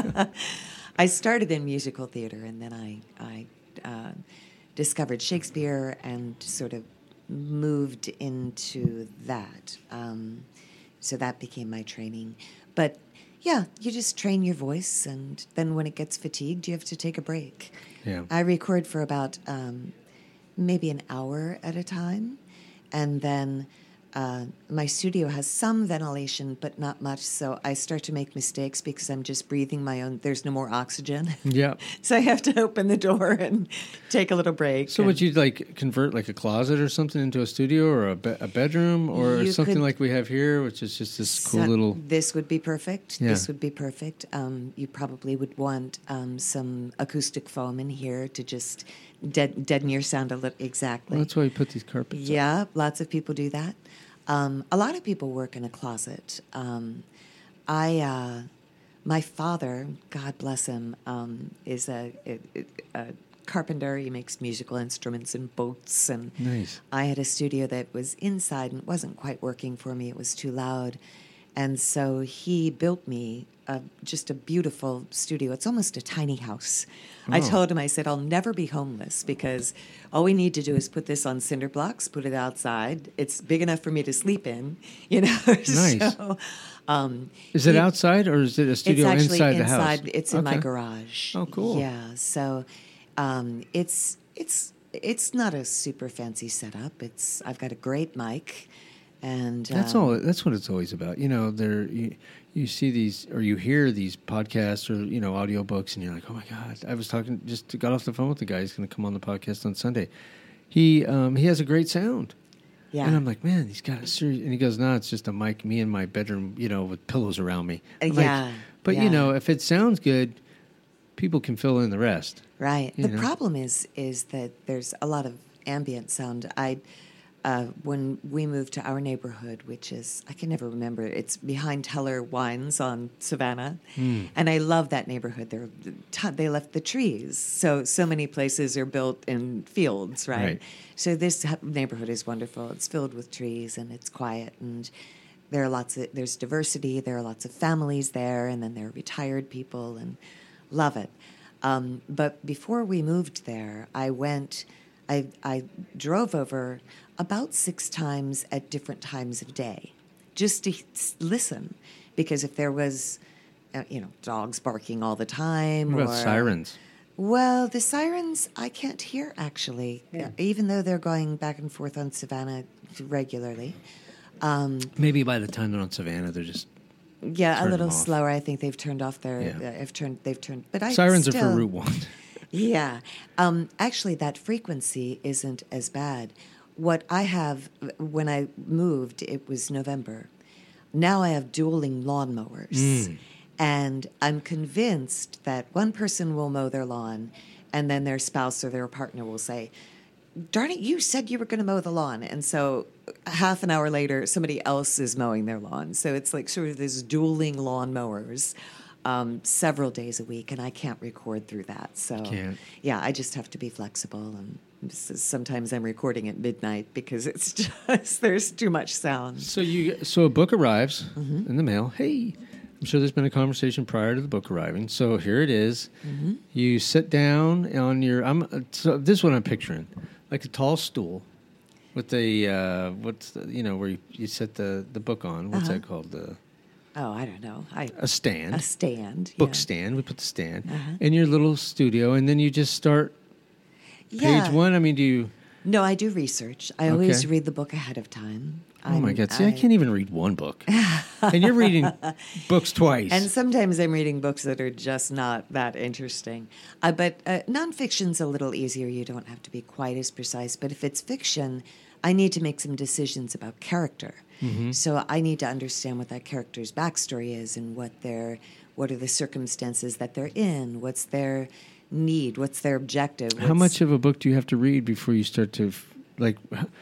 I started in musical theater, and then I I uh, discovered Shakespeare and sort of moved into that. Um, so that became my training. But yeah, you just train your voice, and then when it gets fatigued, you have to take a break. Yeah. I record for about um, maybe an hour at a time, and then uh, my studio has some ventilation, but not much. So I start to make mistakes because I'm just breathing my own. There's no more oxygen. Yeah. So I have to open the door and take a little break. So and- would you like convert like a closet or something into a studio or a, be- a bedroom or You something could- like we have here, which is just this cool So- little. This would be perfect. Yeah. This would be perfect. Um, you probably would want um, some acoustic foam in here to just dead, deaden your sound a little. Exactly. Well, that's why you put these carpets. up. Yeah, lots of people do that. Um, a lot of people work in a closet. Um, I, uh, my father, God bless him, um, is a, a, a carpenter. He makes musical instruments and boats. And Nice. I had a studio that was inside and it wasn't quite working for me. It was too loud. And so he built me a, just a beautiful studio. It's almost a tiny house. Oh. I told him, I said, I'll never be homeless because all we need to do is put this on cinder blocks, put it outside. It's big enough for me to sleep in, you know. Nice. So, um, is it he, outside or is it a studio it's actually inside the inside, house? It's in okay. my garage. Oh, cool. Yeah. So um, it's it's it's not a super fancy setup. It's I've got a great mic. And that's um, all. That's what it's always about. You know, there you, you see these or you hear these podcasts or you know audiobooks, and you're like, oh my god! I was talking just got off the phone with the guy. He's going to come on the podcast on Sunday. He um, he has a great sound. Yeah. And I'm like, man, he's got a serious. And he goes, no, it's just a mic. Me in my bedroom, you know, with pillows around me. I'm yeah. Like, but yeah. you know, if it sounds good, people can fill in the rest. Right. The know? problem is is that there's a lot of ambient sound. I. Uh, when we moved to our neighborhood, which is, I can never remember, it's behind Teller Wines on Savannah. Mm. And I love that neighborhood. They're, they left the trees. So, so many places are built in fields, right? right? So this neighborhood is wonderful. It's filled with trees and it's quiet. And there are lots of, there's diversity. There are lots of families there. And then there are retired people and love it. Um, but before we moved there, I went, I, I drove over about six times at different times of day, just to listen, because if there was, uh, you know, dogs barking all the time, what about or sirens? Well, the sirens I can't hear actually, yeah. uh, even though they're going back and forth on Savannah regularly. Um, Maybe by the time they're on Savannah, they're just yeah, a little slower. I think they've turned off their. Yeah. Uh, have turned. They've turned. But I sirens still, are for Route One. Yeah, um, actually, that frequency isn't as bad. What I have, when I moved, it was November. Now I have dueling lawnmowers. Mm. And I'm convinced that one person will mow their lawn, and then their spouse or their partner will say, darn it, you said you were going to mow the lawn. And so half an hour later, somebody else is mowing their lawn. So it's like sort of this dueling lawnmowers um, several days a week, and I can't record through that. So, yeah, I just have to be flexible and sometimes I'm recording at midnight because it's just there's too much sound. So you so a book arrives mm-hmm. in the mail. Hey, I'm sure there's been a conversation prior to the book arriving. So here it is. Mm-hmm. You sit down on your. I'm so this is what I'm picturing, like a tall stool with a uh, what's the, you know where you, you set the, the book on. What's uh-huh. that called? The oh, I don't know. I, a stand. A stand. Book yeah. stand. We put the stand uh-huh. in your little studio, and then you just start. Page yeah. one, I mean, do you... No, I do research. I okay. always read the book ahead of time. Oh, I'm, my God. See, I, I can't even read one book. And you're reading books twice. And sometimes I'm reading books that are just not that interesting. Uh, but uh, nonfiction's a little easier. You don't have to be quite as precise. But if it's fiction, I need to make some decisions about character. Mm-hmm. So I need to understand what that character's backstory is and what their, what are the circumstances that they're in, what's their... need? What's their objective? What's, How much of a book do you have to read before you start to, like...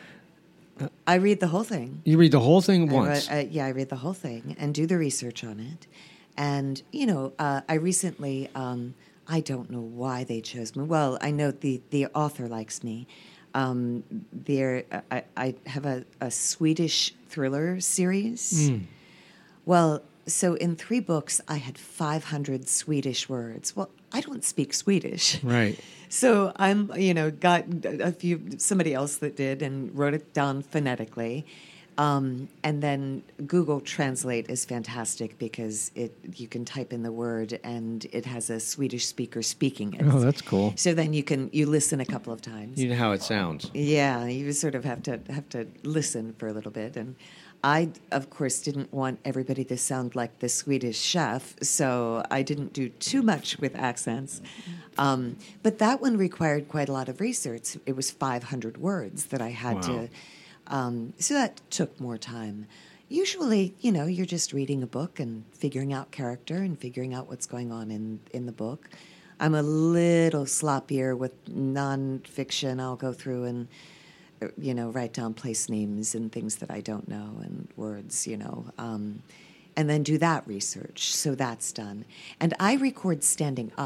I read the whole thing. You read the whole thing I once? Read, uh, yeah, I read the whole thing and do the research on it. And, you know, uh, I recently, um, I don't know why they chose me. Well, I know the, the author likes me. Um, there, I, I have a, a Swedish thriller series. Mm. Well... So in three books, I had five hundred Swedish words. Well, I don't speak Swedish. Right. So I'm, you know, got a few, somebody else that did and wrote it down phonetically. Um, and then Google Translate is fantastic because it you can type in the word and it has a Swedish speaker speaking it. Oh, that's cool. So then you can, you listen a couple of times. You know how it sounds. Yeah, you sort of have to have to listen for a little bit. And I, of course, didn't want everybody to sound like the Swedish chef, so I didn't do too much with accents. Um, but that one required quite a lot of research. It was five hundred words that I had wow. to... Um, so that took more time. Usually, you know, you're just reading a book and figuring out character and figuring out what's going on in, in the book. I'm a little sloppier with nonfiction. I'll go through and... you know, write down place names and things that I don't know and words, you know, um, and then do that research. So that's done. And I record standing up.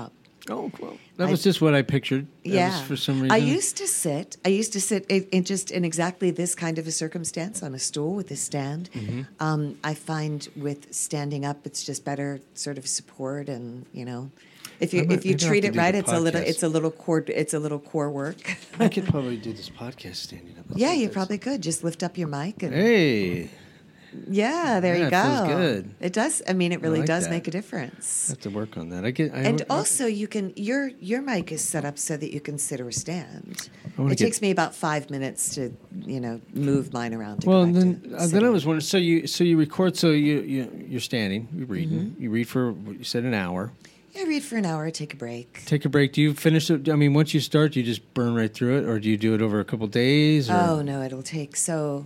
Oh, well, that I- was just what I pictured. That Yeah. was for some reason. I used to sit. I used to sit in, in just in exactly this kind of a circumstance on a stool with a stand. Mm-hmm. Um, I find with standing up, it's just better sort of support, and you know, if you I might- if you maybe I'll treat have it to do right, the it's a little podcast. it's a little core it's a little core work. I could probably do this podcast standing up. Yeah, like you this. probably could just lift up your mic and Hey, yeah, there Yeah, you it go. feels good. It does. I mean, it really like does that. make a I difference. have to work on that. I get. I, And I- also, you can your your mic is set up so that you can sit or stand. I wanna It get- takes me about five minutes to you know move mine around. To well, go and back then to uh, then I sitting. was wondering. So you so you record. So you you you're standing. You're reading. Mm-hmm. You read for you said an hour. Yeah, read for an hour, take a break. Take a break. Do you finish it? I mean, once you start, do you just burn right through it, or do you do it over a couple days? Or? Oh no, it'll take so.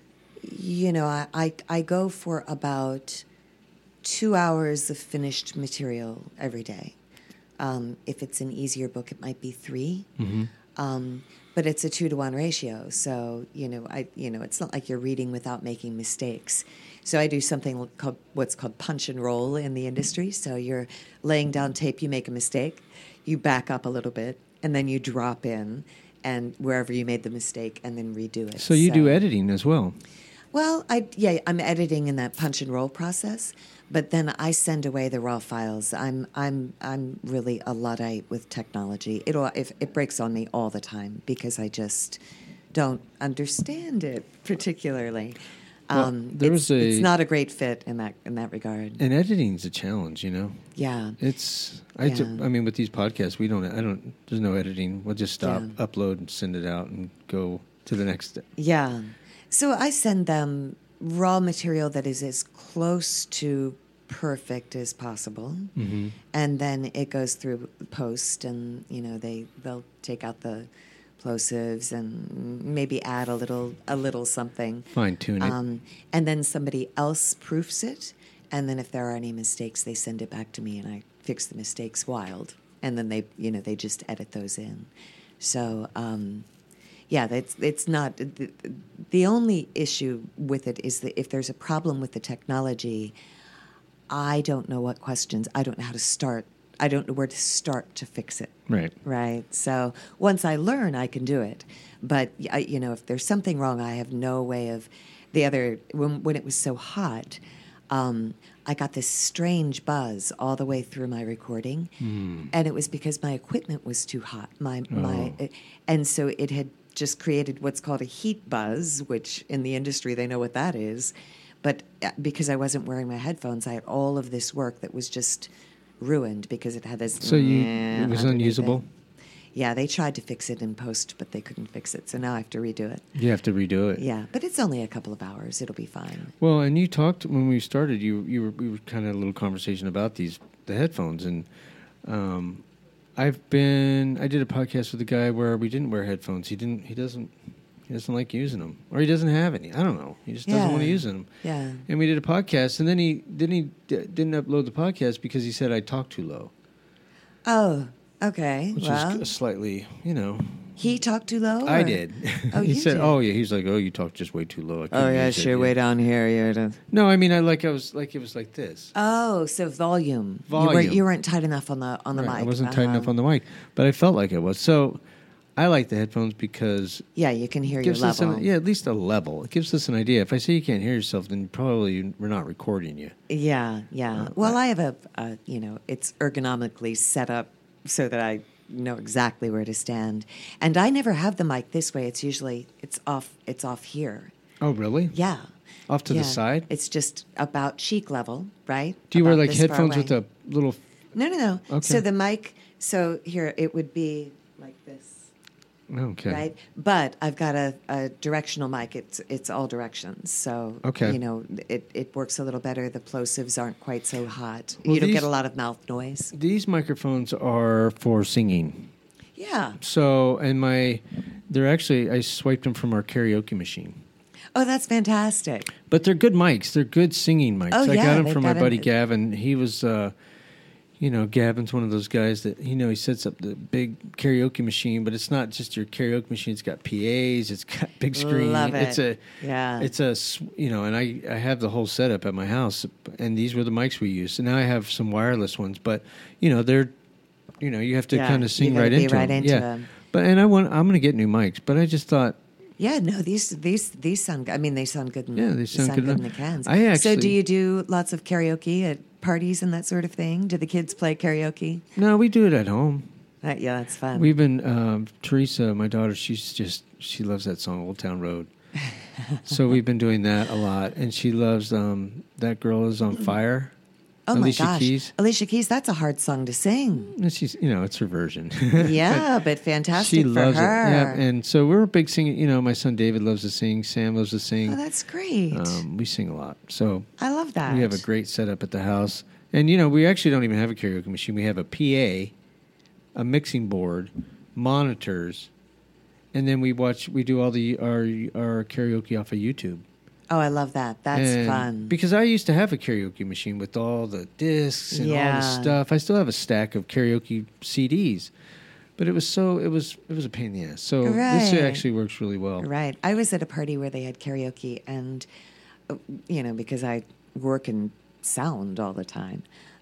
You know, I, I I go for about two hours of finished material every day. Um, if it's an easier book, it might be three. Mm-hmm. Um, but it's a two to one ratio, so you know, I you know, it's not like you're reading without making mistakes. So I do something called what's called punch and roll in the industry. So you're laying down tape, you make a mistake, you back up a little bit, and then you drop in, and wherever you made the mistake, and then redo it. So you do editing as well. Well, I yeah, I'm editing in that punch and roll process, but then I send away the raw files. I'm I'm I'm really a Luddite with technology. It'll if it breaks on me all the time because I just don't understand it particularly. Well, Um, there it's, was a- it's not a great fit in that in that regard. And editing's a challenge, you know. Yeah. It's I. ju- Yeah. I mean, with these podcasts, we don't. I don't. There's no editing. We'll just stop, Yeah. upload, and send it out, and go to the next step. Yeah. So I send them raw material that is as close to perfect as possible. Mm-hmm. And then it goes through post, and you know they they'll take out the plosives and maybe add a little a little something. Fine tune it. Um, and then somebody else proofs it, and then if there are any mistakes, they send it back to me, and I fix the mistakes wild, and then they you know they just edit those in. So. Um, Yeah, that's it's not the, the only issue with it is that if there's a problem with the technology, I don't know what questions. I don't know how to start. I don't know where to start to fix it. Right. Right. So once I learn, I can do it. But I, you know, if there's something wrong, I have no way of. The other when when it was so hot, um, I got this strange buzz all the way through my recording, Mm. and it was because my equipment was too hot. My my, Oh. and so it had just created what's called a heat buzz, which in the industry they know what that is. But uh, because I wasn't wearing my headphones, I had all of this work that was just ruined because it had this. So you meh it was underneath unusable. it. Yeah, they tried to fix it in post, but they couldn't fix it. So now I have to redo it. You have to redo it. Yeah, but it's only a couple of hours. It'll be fine. Well, and you talked when we started. You you were we were kind of a little conversation about these the headphones, and um, I've been I did a podcast with a guy where we didn't wear headphones. He didn't. He doesn't. He doesn't like using them, or he doesn't have any. I don't know. He just doesn't Yeah. want to use them. Yeah. And we did a podcast, and then he then he d- didn't upload the podcast because he said I talk too low, Oh, okay. which well, is slightly, you know. he talked too low? I or- did. Oh, he you said, did? "Oh yeah." He's like, "Oh, you talk just way too low." I Oh, couldn't yeah, use it." sure. Yeah. Way down here. You're the... No, I mean, I like I was like it was like this. Oh, so volume. You, Volume. weren't, you weren't tight enough on the on the Right, mic. I wasn't tight enough Uh-huh. on the mic, but I felt like I was. So I like the headphones because Yeah, you can hear it your gives us level. an, yeah, at least a level. It gives us an idea. If I say you can't hear yourself, then probably we're not recording you. Yeah, yeah. Uh, well, I- I have a, a, you know, it's ergonomically set up so that I know exactly where to stand. And I never have the mic this way. It's usually it's off. It's off here. Oh, really? Yeah. Off to Yeah. the side? It's just about cheek level, right? Do you wear About like this far headphones with away. a little? No, no, no. Okay. So the mic. So here it would be like this. Okay. Right, but I've got a, a directional mic. It's it's all directions, so Okay. you know it, it works a little better. The plosives aren't quite so hot. Well, you don't these- get a lot of mouth noise. These microphones are for singing. Yeah. So, and my, they're actually I swiped them from our karaoke machine. Oh, that's fantastic. But they're good mics. They're good singing mics. Oh, I yeah, got them they've from my got buddy an- Gavin. He was, uh, you know, Gavin's one of those guys that, you know, he sets up the big karaoke machine, but it's not just your karaoke machine. It's got P As. It's got big screen. Love It's it. a, Yeah. it's a, s- you know, and I, I have the whole setup at my house, and these were the mics we used. And now I have some wireless ones, but, you know, they're, you know, you have to Yeah, kind of you sing gotta right be into right them. into yeah. them. But and I want I'm going to get new mics, but I just thought, Yeah, no, these these these sound. I mean, they sound good. In, Yeah, they sound good in enough. the cans. I so, actually- do you do lots of karaoke at parties and that sort of thing? Do the kids play karaoke? no, we do it at home. Uh, yeah, that's fun. We've been um, Teresa, my daughter. She's just she loves that song, Old Town Road. So we've been doing that a lot, and she loves um, That Girl Is on Fire. oh Alicia my gosh, Keys. Alicia Keys. That's a hard song to sing. And she's, you know, it's her version. Yeah, but fantastic she for loves her. it. Yeah, and so we're a big singing. You know, my son David loves to sing. Sam loves to sing. Oh, that's great. Um, we sing a lot. So I love that. we have a great setup at the house, and you know, we actually don't even have a karaoke machine. We have a P A, a mixing board, monitors, and then we watch. We do all the our our karaoke off of YouTube. Oh, I love that. That's And fun. Because I used to have a karaoke machine with all the discs and all Yeah. the stuff. I still have a stack of karaoke C Ds, but it was so it was it was a pain in the ass. So this Right. actually works really well. Right. I was at a party where they had karaoke, and, uh, you know, because I work in sound all the time,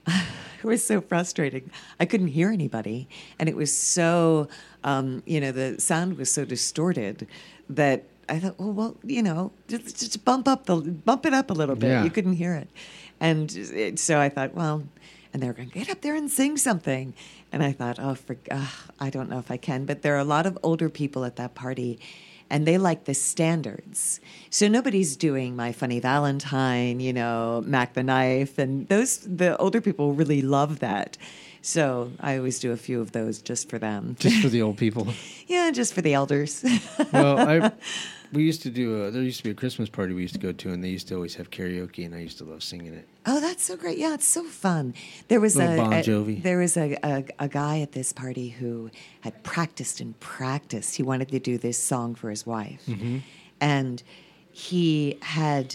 it was so frustrating. I couldn't hear anybody. And it was so, um, you know, the sound was so distorted that I thought, well, well, you know, just, just bump up the bump it up a little bit. Yeah. You couldn't hear it. And it, so I thought, well, and they were going, get up there and sing something. And I thought, oh, for, uh, I don't know if I can. But there are a lot of older people at that party, and they like the standards. So nobody's doing My Funny Valentine, you know, Mac the Knife. And those the older people really love that. So I always do a few of those just for them. Just for the old people. Yeah, just for the elders. Well, I we used to do a, there used to be a Christmas party we used to go to, and they used to always have karaoke, and I used to love singing it. Oh, that's so great! Yeah, it's so fun. There was Little a, Bon a- Jovi. there was a, a a guy at this party who had practiced and practiced. He wanted to do this song for his wife, Mm-hmm. and he had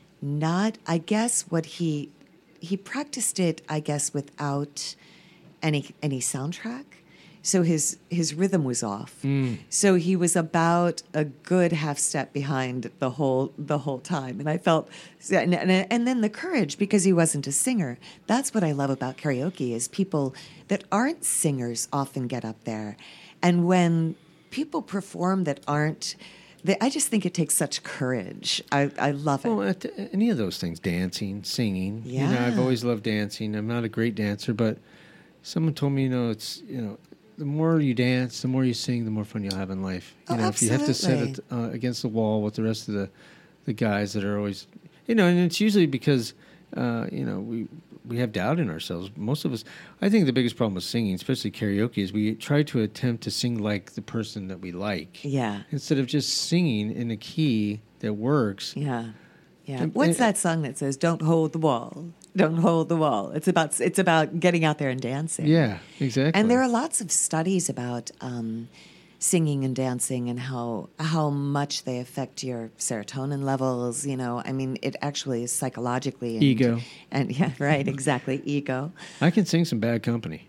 not. I guess what he he practiced it. I guess without any any soundtrack. So his his rhythm was off. Mm. So he was about a good half step behind the whole the whole time, and I felt, and, and, and then the courage, because he wasn't a singer. That's what I love about karaoke, is people that aren't singers often get up there, and when people perform that aren't, they, I just think it takes such courage. I I love it. Well, at the- any of those things, dancing, singing. You know, I've Yeah. always loved dancing. I'm not a great dancer, but someone told me, you know, it's, you know, the more you dance, the more you sing, the more fun you'll have in life. You Oh, know, if you have to set absolutely. it uh, against the wall with the rest of the, the guys that are always, you know, and it's usually because, uh, you know, we we have doubt in ourselves. Most of us, I think the biggest problem with singing, especially karaoke, is we try to attempt to sing like the person that we like. Yeah, Instead of just singing in a key that works. yeah, yeah. And- What's and- that song that says "Don't hold the wall"? Don't hold the wall. It's about it's about getting out there and dancing. Yeah, exactly. And there are lots of studies about um, singing and dancing and how how much they affect your serotonin levels. You know, I mean, it actually is psychologically and, Ego. And yeah, right, exactly, ego. I can sing some Bad Company.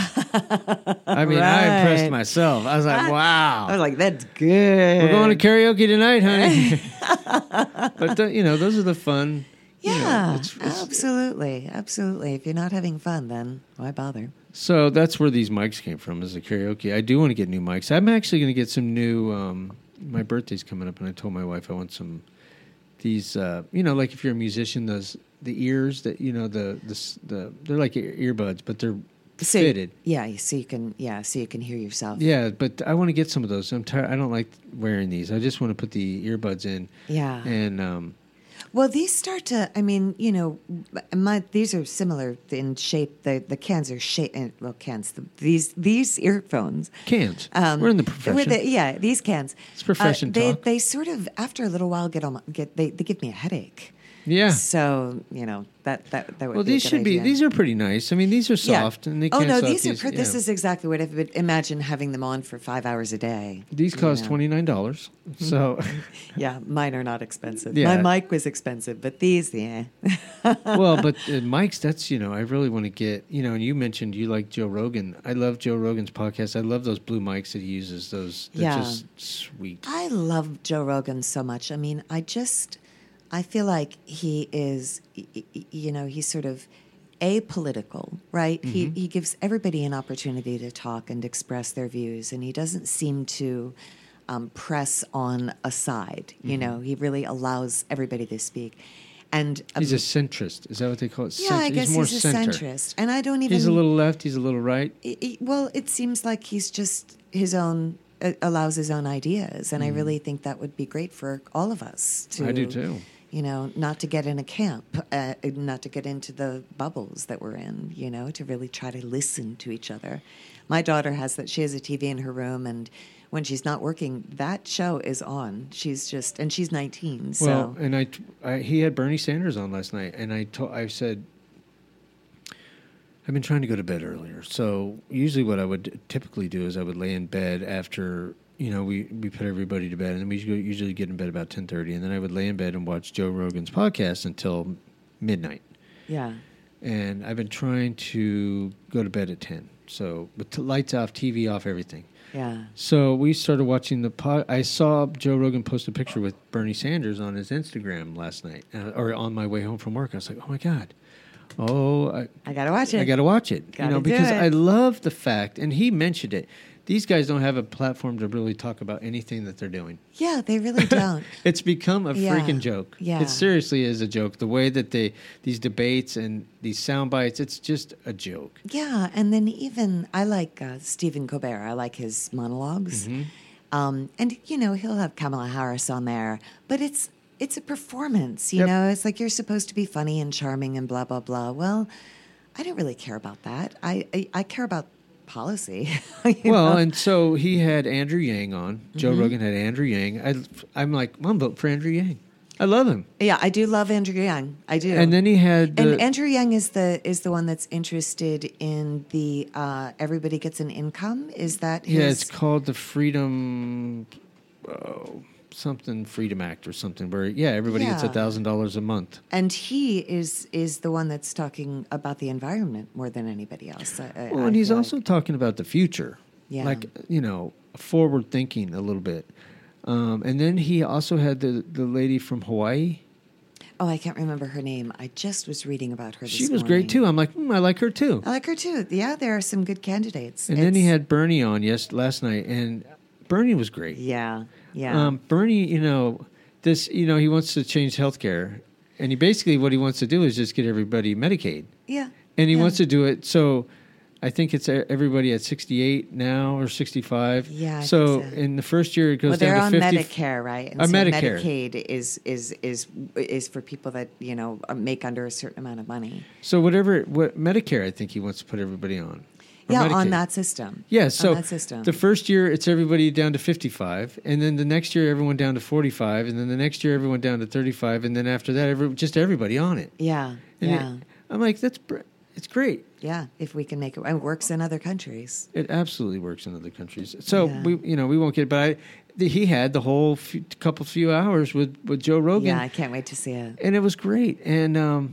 I mean, I impressed Right. myself. I was like, I wow. was like, that's good. We're going to karaoke tonight, honey. But, the, you know, those are the fun. you know, Yeah, it's- it's- absolutely, absolutely. If you're not having fun, then why bother? So that's where these mics came from, is the karaoke. I do want to get new mics. I'm actually going to get some new, um, my birthday's coming up, and I told my wife I want some, these, uh, you know, like if you're a musician, those, the ears that, you know, the, the, s- the they're like ear- earbuds, but they're So- fitted. Yeah, so you can yeah, so you can hear yourself. Yeah, but I want to get some of those. I'm tired. I don't like wearing these. I just want to put the earbuds in. Yeah. And um, Well, these start to. I mean, you know, my these are similar in shape. The the cans are shaped. Well, cans. The, these these earphones. cans. Um, We're in the with profession. the- yeah, these cans. It's profession Uh, they, talk. They sort of after a little while get on. my- Get they, they give me a headache. yeah. So you know that that that would Well, be a these good should be. idea. These are pretty nice. I mean, these are soft, and they oh can't no, soft these are. these, Per, This yeah. is exactly what I would imagine having them on for five hours a day. These you cost know. twenty nine dollars. So, Yeah, mine are not expensive. Yeah. My mic was expensive, but these, yeah. well, but uh, Mike's. That's you know, I really want to get. You know, and you mentioned you like Joe Rogan. I love Joe Rogan's podcast. I love those blue mics that he uses. Those. They're Yeah. just sweet. I love Joe Rogan so much. I mean, I just, I feel like he is, y- y- you know, he's sort of apolitical, right? Mm-hmm. He he gives everybody an opportunity to talk and express their views, and he doesn't seem to um, press on a side. You Mm-hmm. know, he really allows everybody to speak. And um, He's a centrist. Is that what they call it? yeah, Cent- I guess he's more he's a center. centrist, and I don't even. He's a little left. He's a little right. I- I- well, it seems like he's just his own. Uh, allows his own ideas, and I really think that would be great for all of us. To, I do too. You know, not to get in a camp, uh, not to get into the bubbles that we're in. You know, to really try to listen to each other. My daughter has that. She has a T V in her room, and when she's not working, that show is on. She's just, and she's nineteen. So. Well, and I, I, he had Bernie Sanders on last night, and I, to, I said, I've been trying to go to bed earlier. So usually, what I would typically do is I would lay in bed after, you know, we, we put everybody to bed, and then we usually get in bed about ten thirty, and then I would lay in bed and watch Joe Rogan's podcast until midnight. Yeah. And I've been trying to go to bed at ten. So with the lights off, T V off, everything. Yeah. So we started watching the pod. I saw Joe Rogan post a picture with Bernie Sanders on his Instagram last night, uh, or on my way home from work. I was like, oh my God. Oh, I, I gotta watch it. I got to watch it. Gotta you know, do because it. I love the fact, and he mentioned it. These guys don't have a platform to really talk about anything that they're doing. Yeah, they really don't. It's become a Yeah. freaking joke. Yeah. It seriously is a joke. The way that they, these debates and these sound bites, it's just a joke. Yeah, and then even I like uh, Stephen Colbert. I like his monologues, Mm-hmm. um, and you know he'll have Kamala Harris on there, but it's it's a performance. You Yep. know, it's like you're supposed to be funny and charming and blah blah blah. Well, I don't really care about that. I I, I care about policy. you Well, know? and so he had Andrew Yang on. Joe Mm-hmm. Rogan had Andrew Yang. I, I'm like, I'm vote for Andrew Yang. I love him. yeah, I do love Andrew Yang. I do. And then he had the, And Andrew Yang is the is the one that's interested in the uh, everybody gets an income. Is that his? yeah, it's called the Freedom, oh, something Freedom Act or something. Where yeah, everybody gets a Yeah. thousand dollars a month. And he is is the one that's talking about the environment more than anybody else. I, I- Well, I and he's feel also like. talking about the future. Yeah. Like, you know, forward thinking a little bit. Um, and then he also had the, the lady from Hawaii. Oh, I can't remember her name. I just was reading about her. This She was morning. great too. I'm like, hmm, I like her too. I like her too. Yeah, there are some good candidates. And then he It's- had Bernie on yes last night, and Bernie was great. Yeah, yeah. Um, Bernie, you know, this, you know, he wants to change healthcare, and he basically what he wants to do is just get everybody Medicaid, yeah. and he yeah. wants to do it. So, I think it's e- everybody at sixty-eight now or sixty-five. Yeah, I So think so. in the first year it goes Well, they're down on to fifty. Medicare, right? And Uh, so Medicare. Medicaid is is is is for people that you know make under a certain amount of money. So whatever, what Medicare, I think he wants to put everybody on. Or Yeah, Medicaid. on that system. Yeah, so on that system. the first year it's everybody down to fifty-five, and then the next year everyone down to forty-five, and then the next year everyone down to thirty-five, and then after that, every, just everybody on it. yeah, And yeah, it, I'm like, that's br- it's great. yeah. If we can make it, it works in other countries. It absolutely works in other countries. So Yeah. we, you know, we won't get. But I, the, he had the whole few, couple few hours with with Joe Rogan. Yeah, I can't wait to see it. And it was great. And um,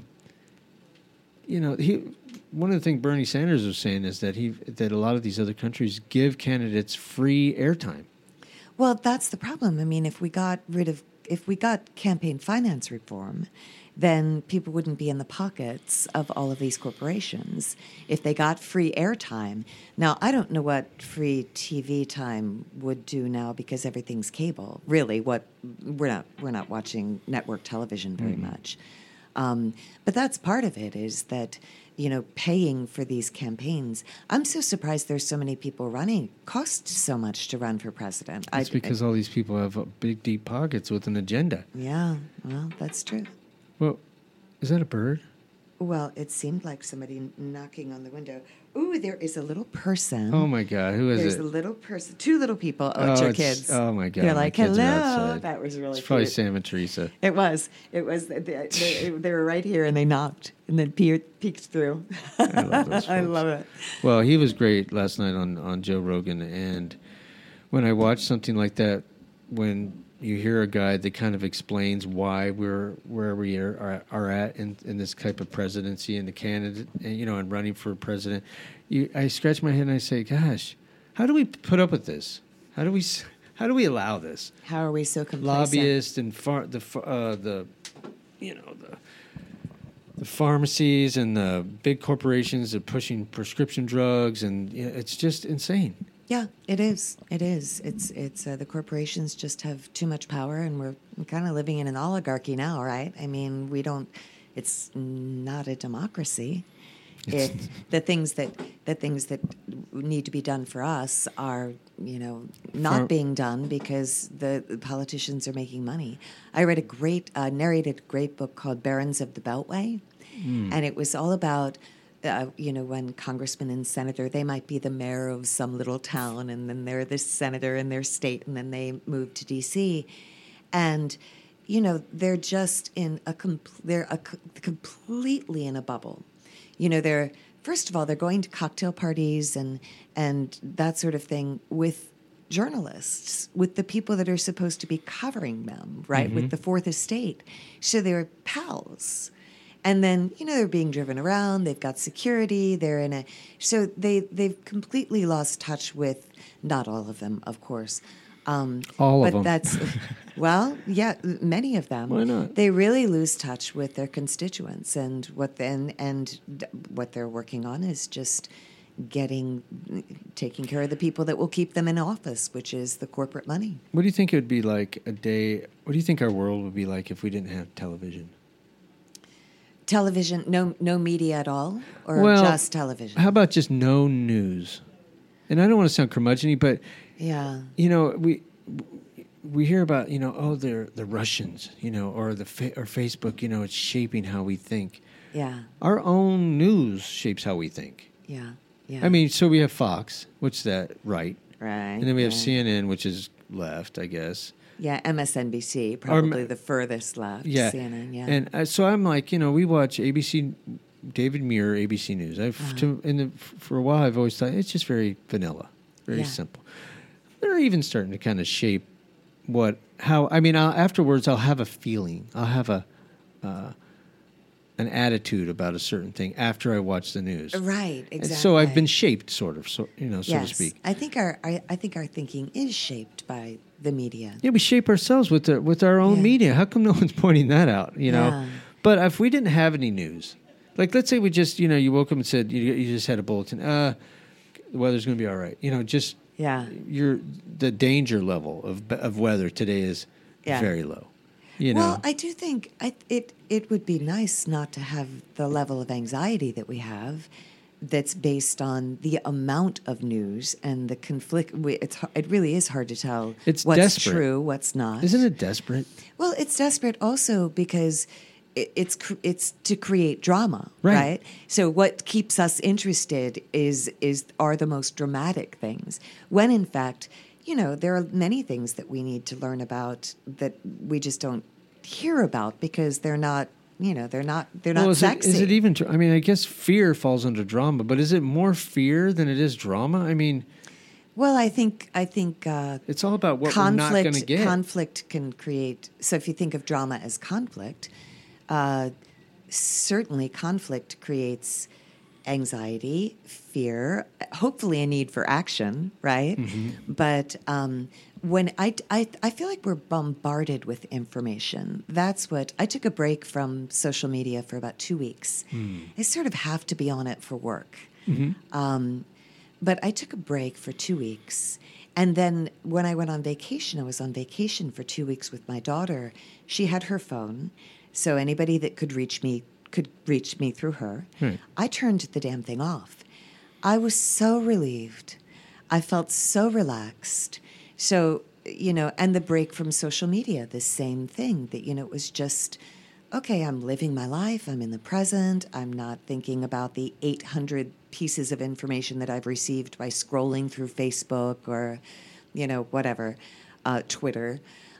you know, he one of the things Bernie Sanders was saying is that he that a lot of these other countries give candidates free airtime. Well, that's the problem. I mean, if we got rid of, if we got campaign finance reform, then people wouldn't be in the pockets of all of these corporations if they got free airtime. Now, I don't know what free T V time would do now because everything's cable. Really, what we're not we're not watching network television very Mm-hmm. much. Um, but that's part of it is that, you know, paying for these campaigns. I'm so surprised there's so many people running. It costs so much to run for president. It's I- because all these people have uh, big, deep pockets with an agenda. Yeah, well, that's true. Well, is that a bird? Well, it seemed like somebody knocking on the window. Ooh, there is a little person. Oh my God, who is There's it? a little person, two little people. Oh, Oh, it's your it's- kids. oh my God, They're my like, kids are hello. outside. That was really It's probably cute. Sam and Teresa. It was. It was. They, they, they were right here, and they knocked, and then pe- peeked through. I love those I folks. love it. Well, he was great last night on, on Joe Rogan, and when I watch something like that, when you hear a guy that kind of explains why we're where we are, are, are at in, in this type of presidency and the candidate, and, you know, and running for president, you, I scratch my head and I say, "Gosh, how do we put up with this? How do we s- how do we allow this? How are we so complacent? Lobbyists and far, the far- uh, the you know the the pharmacies and the big corporations are pushing prescription drugs, and you know, it's just insane. Yeah, it is. It is. It's it's uh, the corporations just have too much power, and we're kind of living in an oligarchy now, right? I mean, we don't. It's not a democracy. It, the things that the things that need to be done for us are, you know, not for, being done because the, the politicians are making money. I read a great uh, narrated great book called Barons of the Beltway, mm. and it was all about. Uh, you know, when congressman and senator, they might be the mayor of some little town, and then they're the senator in their state, and then they move to D C, and you know, they're just in a compl- they're a co- completely in a bubble. You know, they're first of all they're going to cocktail parties and and that sort of thing with journalists, with the people that are supposed to be covering them, right? Mm-hmm. With the Fourth Estate, so they're pals. And then, you know, they're being driven around. They've got security. They're in a so they they've completely lost touch with not all of them, of course. Um, all of them. But that's well, yeah, many of them. Why not? They really lose touch with their constituents, and what then and what they're working on is just getting taking care of the people that will keep them in office, which is the corporate money. What do you think it would be like a day? What do you think our world would be like if we didn't have television? Television, no no media at all, or well, just television? How about just no news? And I don't want to sound curmudgeon-y, but yeah, you know, we we hear about, you know, oh, they're the Russians, you know, or the fa- or Facebook, you know, it's shaping how we think. Yeah, our own news shapes how we think. Yeah, yeah. I mean, so we have Fox, which is that right, right, and then we have right. C N N, which is left, I guess. Yeah, M S N B C, probably or, the furthest left. Yeah, C N N, yeah. And uh, so I'm like, you know, we watch A B C, David Muir, A B C News. I've uh-huh. to, in the, for a while, I've always thought it's just very vanilla, very yeah. simple. They're even starting to kind of shape what, how. I mean, I'll, afterwards, I'll have a feeling, I'll have a, uh, an attitude about a certain thing after I watch the news. Right, exactly. And so I've been shaped, sort of, so you know, so yes. to speak. I think our, I, I think our thinking is shaped by the media. Yeah, we shape ourselves with the, with our own yeah. media. How come no one's pointing that out? You know, yeah. But if we didn't have any news, like let's say we just, you know, you woke up and said you, you just had a bulletin. Uh, the weather's going to be all right. You know, just yeah, your the danger level of of weather today is yeah. very low. You know? Well, I do think I, it it would be nice not to have the level of anxiety that we have. That's based on the amount of news and the conflict. It's it really is hard to tell it's what's desperate. true, what's not. Isn't it desperate? Well, it's desperate also because it, it's it's to create drama, right. right? So what keeps us interested is is are the most dramatic things. When in fact, you know, there are many things that we need to learn about that we just don't hear about because they're not. You know, they're not. They're well, not is sexy. It, is it even? I mean, I guess fear falls under drama, but is it more fear than it is drama? I mean, well, I think I think uh, it's all about what conflict, we're not going to get. Conflict can create. So, if you think of drama as conflict, uh, certainly conflict creates anxiety, fear, hopefully a need for action, right? Mm-hmm. But um, when I, I, I feel like we're bombarded with information. That's what, I took a break from social media for about two weeks. Mm. I sort of have to be on it for work. Mm-hmm. Um, but I took a break for two weeks. And then when I went on vacation, I was on vacation for two weeks with my daughter. She had her phone, so anybody that could reach me could reach me through her. Right. I turned the damn thing off. I was so relieved. I felt so relaxed. So, you know, and the break from social media, the same thing, that, you know, it was just, okay, I'm living my life. I'm in the present. I'm not thinking about the eight hundred pieces of information that I've received by scrolling through Facebook or, you know, whatever, uh, Twitter.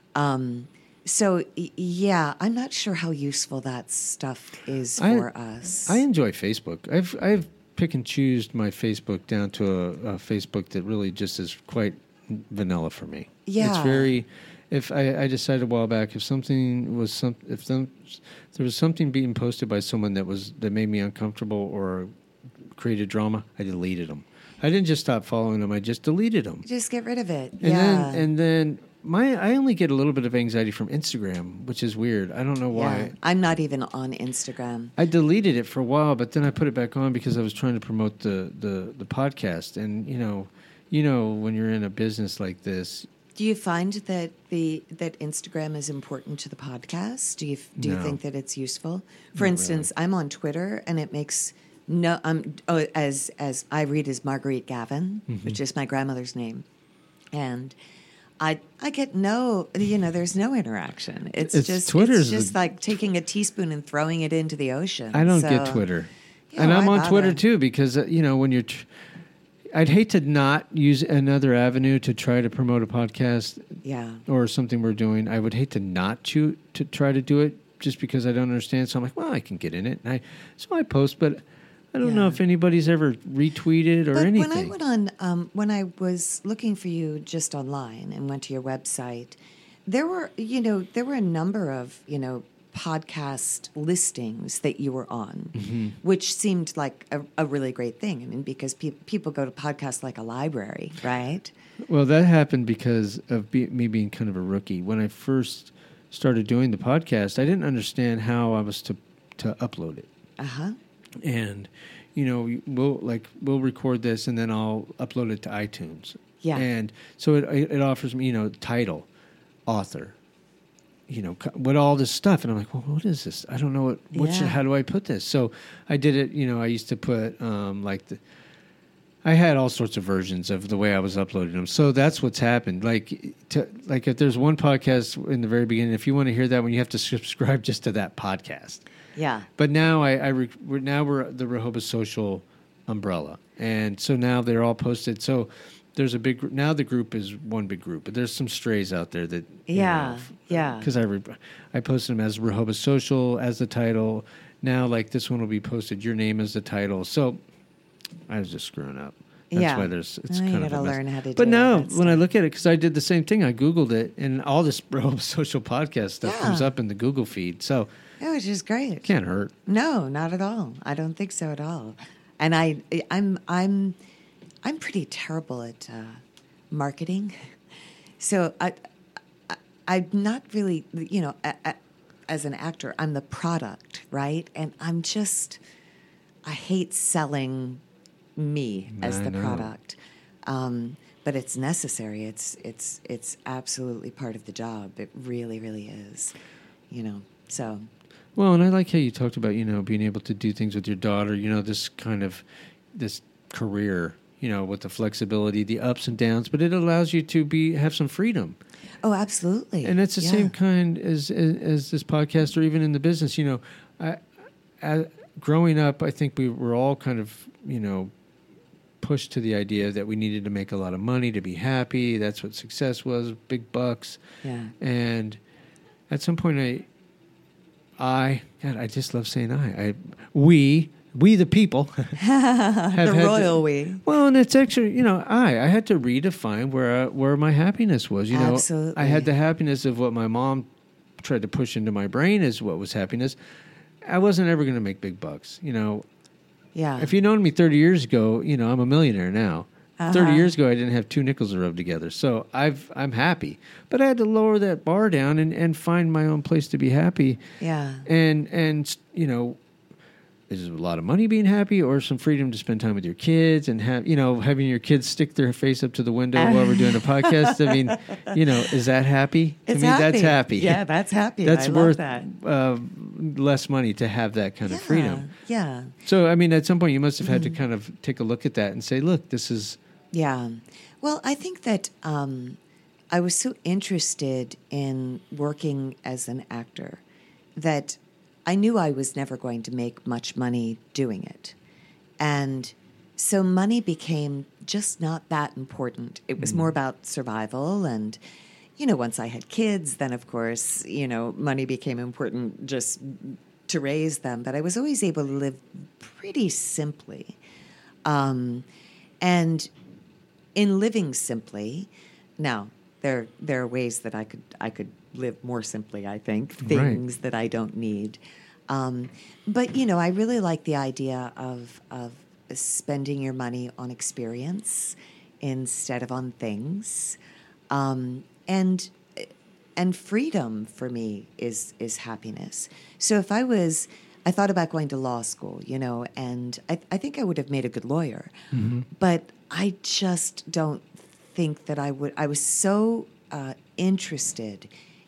Um, So, yeah, I'm not sure how useful that stuff is for I, us. I enjoy Facebook. I've I've pick and choosed my Facebook down to a, a Facebook that really just is quite vanilla for me. Yeah. It's very, if I, I decided a while back, if something was, some, if, some, if there was something being posted by someone that was that made me uncomfortable or created drama, I deleted them. I didn't just stop following them, I just deleted them. Just get rid of it. And yeah. Then, and then... my I only get a little bit of anxiety from Instagram, which is weird. I don't know why. Yeah, I'm not even on Instagram. I deleted it for a while, but then I put it back on because I was trying to promote the, the, the podcast. And you know, you know, when you're in a business like this, do you find that the that Instagram is important to the podcast? Do you do you No. think that it's useful? For Not instance, I'm on Twitter, and it makes no um oh, as as I read as Marguerite Gavin, Mm-hmm. which is my grandmother's name, and I I get no you know there's no interaction. It's, It's- just Twitter's it's just the- like taking a teaspoon and throwing it into the ocean. I don't So, get Twitter. yeah, and I'm why on Twitter bother? too because, uh, you know, when you're... Tr- I'd hate to not use another avenue to try to promote a podcast Yeah. or something we're doing. I would hate to not choo- to try to do it just because I don't understand. So I'm like, well, I can get in it. And I So I post, but I don't know Yeah. if anybody's ever retweeted or But anything. when I went on, um, when I was looking for you just online and went to your website, there were, you know, there were a number of, you know, podcast listings that you were on, Mm-hmm. which seemed like a, a really great thing. I mean, because pe- people go to podcasts like a library, right? Well, that happened because of be- me being kind of a rookie. When I first started doing the podcast, I didn't understand how I was to to upload it. Uh huh. And you know, we'll like we'll record this and then I'll upload it to iTunes. Yeah. And so it it offers me, you know, title, author, you know, co- what all this stuff, and I'm like, well, what is this? I don't know what. What should, Yeah. how do I put this? So I did it. You know, I used to put um, like the. I had all sorts of versions of the way I was uploading them. So that's what's happened. Like, to, like if there's one podcast in the very beginning, if you want to hear that one, you have to subscribe just to that podcast. Yeah. But now I, I re, we're, now we're the Rehoboth Social umbrella, and so now they're all posted. So there's a big gr- now the group is one big group, but there's some strays out there that Yeah, yeah. because I re, I posted them as Rehoboth Social as the title. Now like this one will be posted your name as the title. So I was just screwing up. That's Yeah. why there's it's Oh, you kind of gotta a mess. learn how to But do now all that when I stuff. look at it, because I did the same thing, I Googled it, and all this Rehoboth Social podcast stuff Yeah. comes up in the Google feed. So Yeah, which is great. it can't hurt. No, not at all. I don't think so at all. And I, I'm, I'm, I'm pretty terrible at uh, marketing. So I, I, I'm not really, you know, a, a, as an actor, I'm the product, right? And I'm just, I hate selling me as I the know. product. Um, but it's necessary. It's, it's, it's absolutely part of the job. It really, really is. You know, so. Well, and I like how you talked about, you know, being able to do things with your daughter, you know, this kind of, this career, you know, with the flexibility, the ups and downs, but it allows you to be, have some freedom. Oh, absolutely. And it's the Yeah. same kind as, as, as this podcast or even in the business, you know, I, I, growing up, I think we were all kind of, you know, pushed to the idea that we needed to make a lot of money to be happy. That's what success was, big bucks. Yeah. And at some point, I, I, God, I just love saying I. I we, we the people, have The had to- royal we. well, and it's actually, you know, I, I had to redefine where, uh, where my happiness was. You know, Absolutely. I had the happiness of what my mom tried to push into my brain as what was happiness. I wasn't ever going to make big bucks. You know, Yeah. if you'd known me thirty years ago, you know, I'm a millionaire now. thirty Uh-huh. years ago, I didn't have two nickels to rub together. So I've, I'm happy. But I had to lower that bar down and, and find my own place to be happy. Yeah. And, and you know, is it a lot of money being happy or some freedom to spend time with your kids and have, you know, having your kids stick their face up to the window while we're doing a podcast? I mean, you know, is that happy? It's to me, that's happy. Yeah, that's happy. That's I worth love that. Uh, less money to have that kind Yeah. of freedom. Yeah. So, I mean, at some point you must have had Mm. to kind of take a look at that and say, look, this is, Yeah. Well, I think that um, I was so interested in working as an actor that I knew I was never going to make much money doing it. And so money became just not that important. It was more about survival. And, you know, once I had kids, then of course, you know, money became important just to raise them. But I was always able to live pretty simply. Um, and in living simply, now there there are ways that I could I could live more simply. I think things that I don't need, um, but you know I really like the idea of of spending your money on experience instead of on things. Um, and and freedom for me is is happiness. So if I was, I thought about going to law school, you know, and I, I think I would have made a good lawyer, Mm-hmm. but I just don't think that I would. I was so uh, interested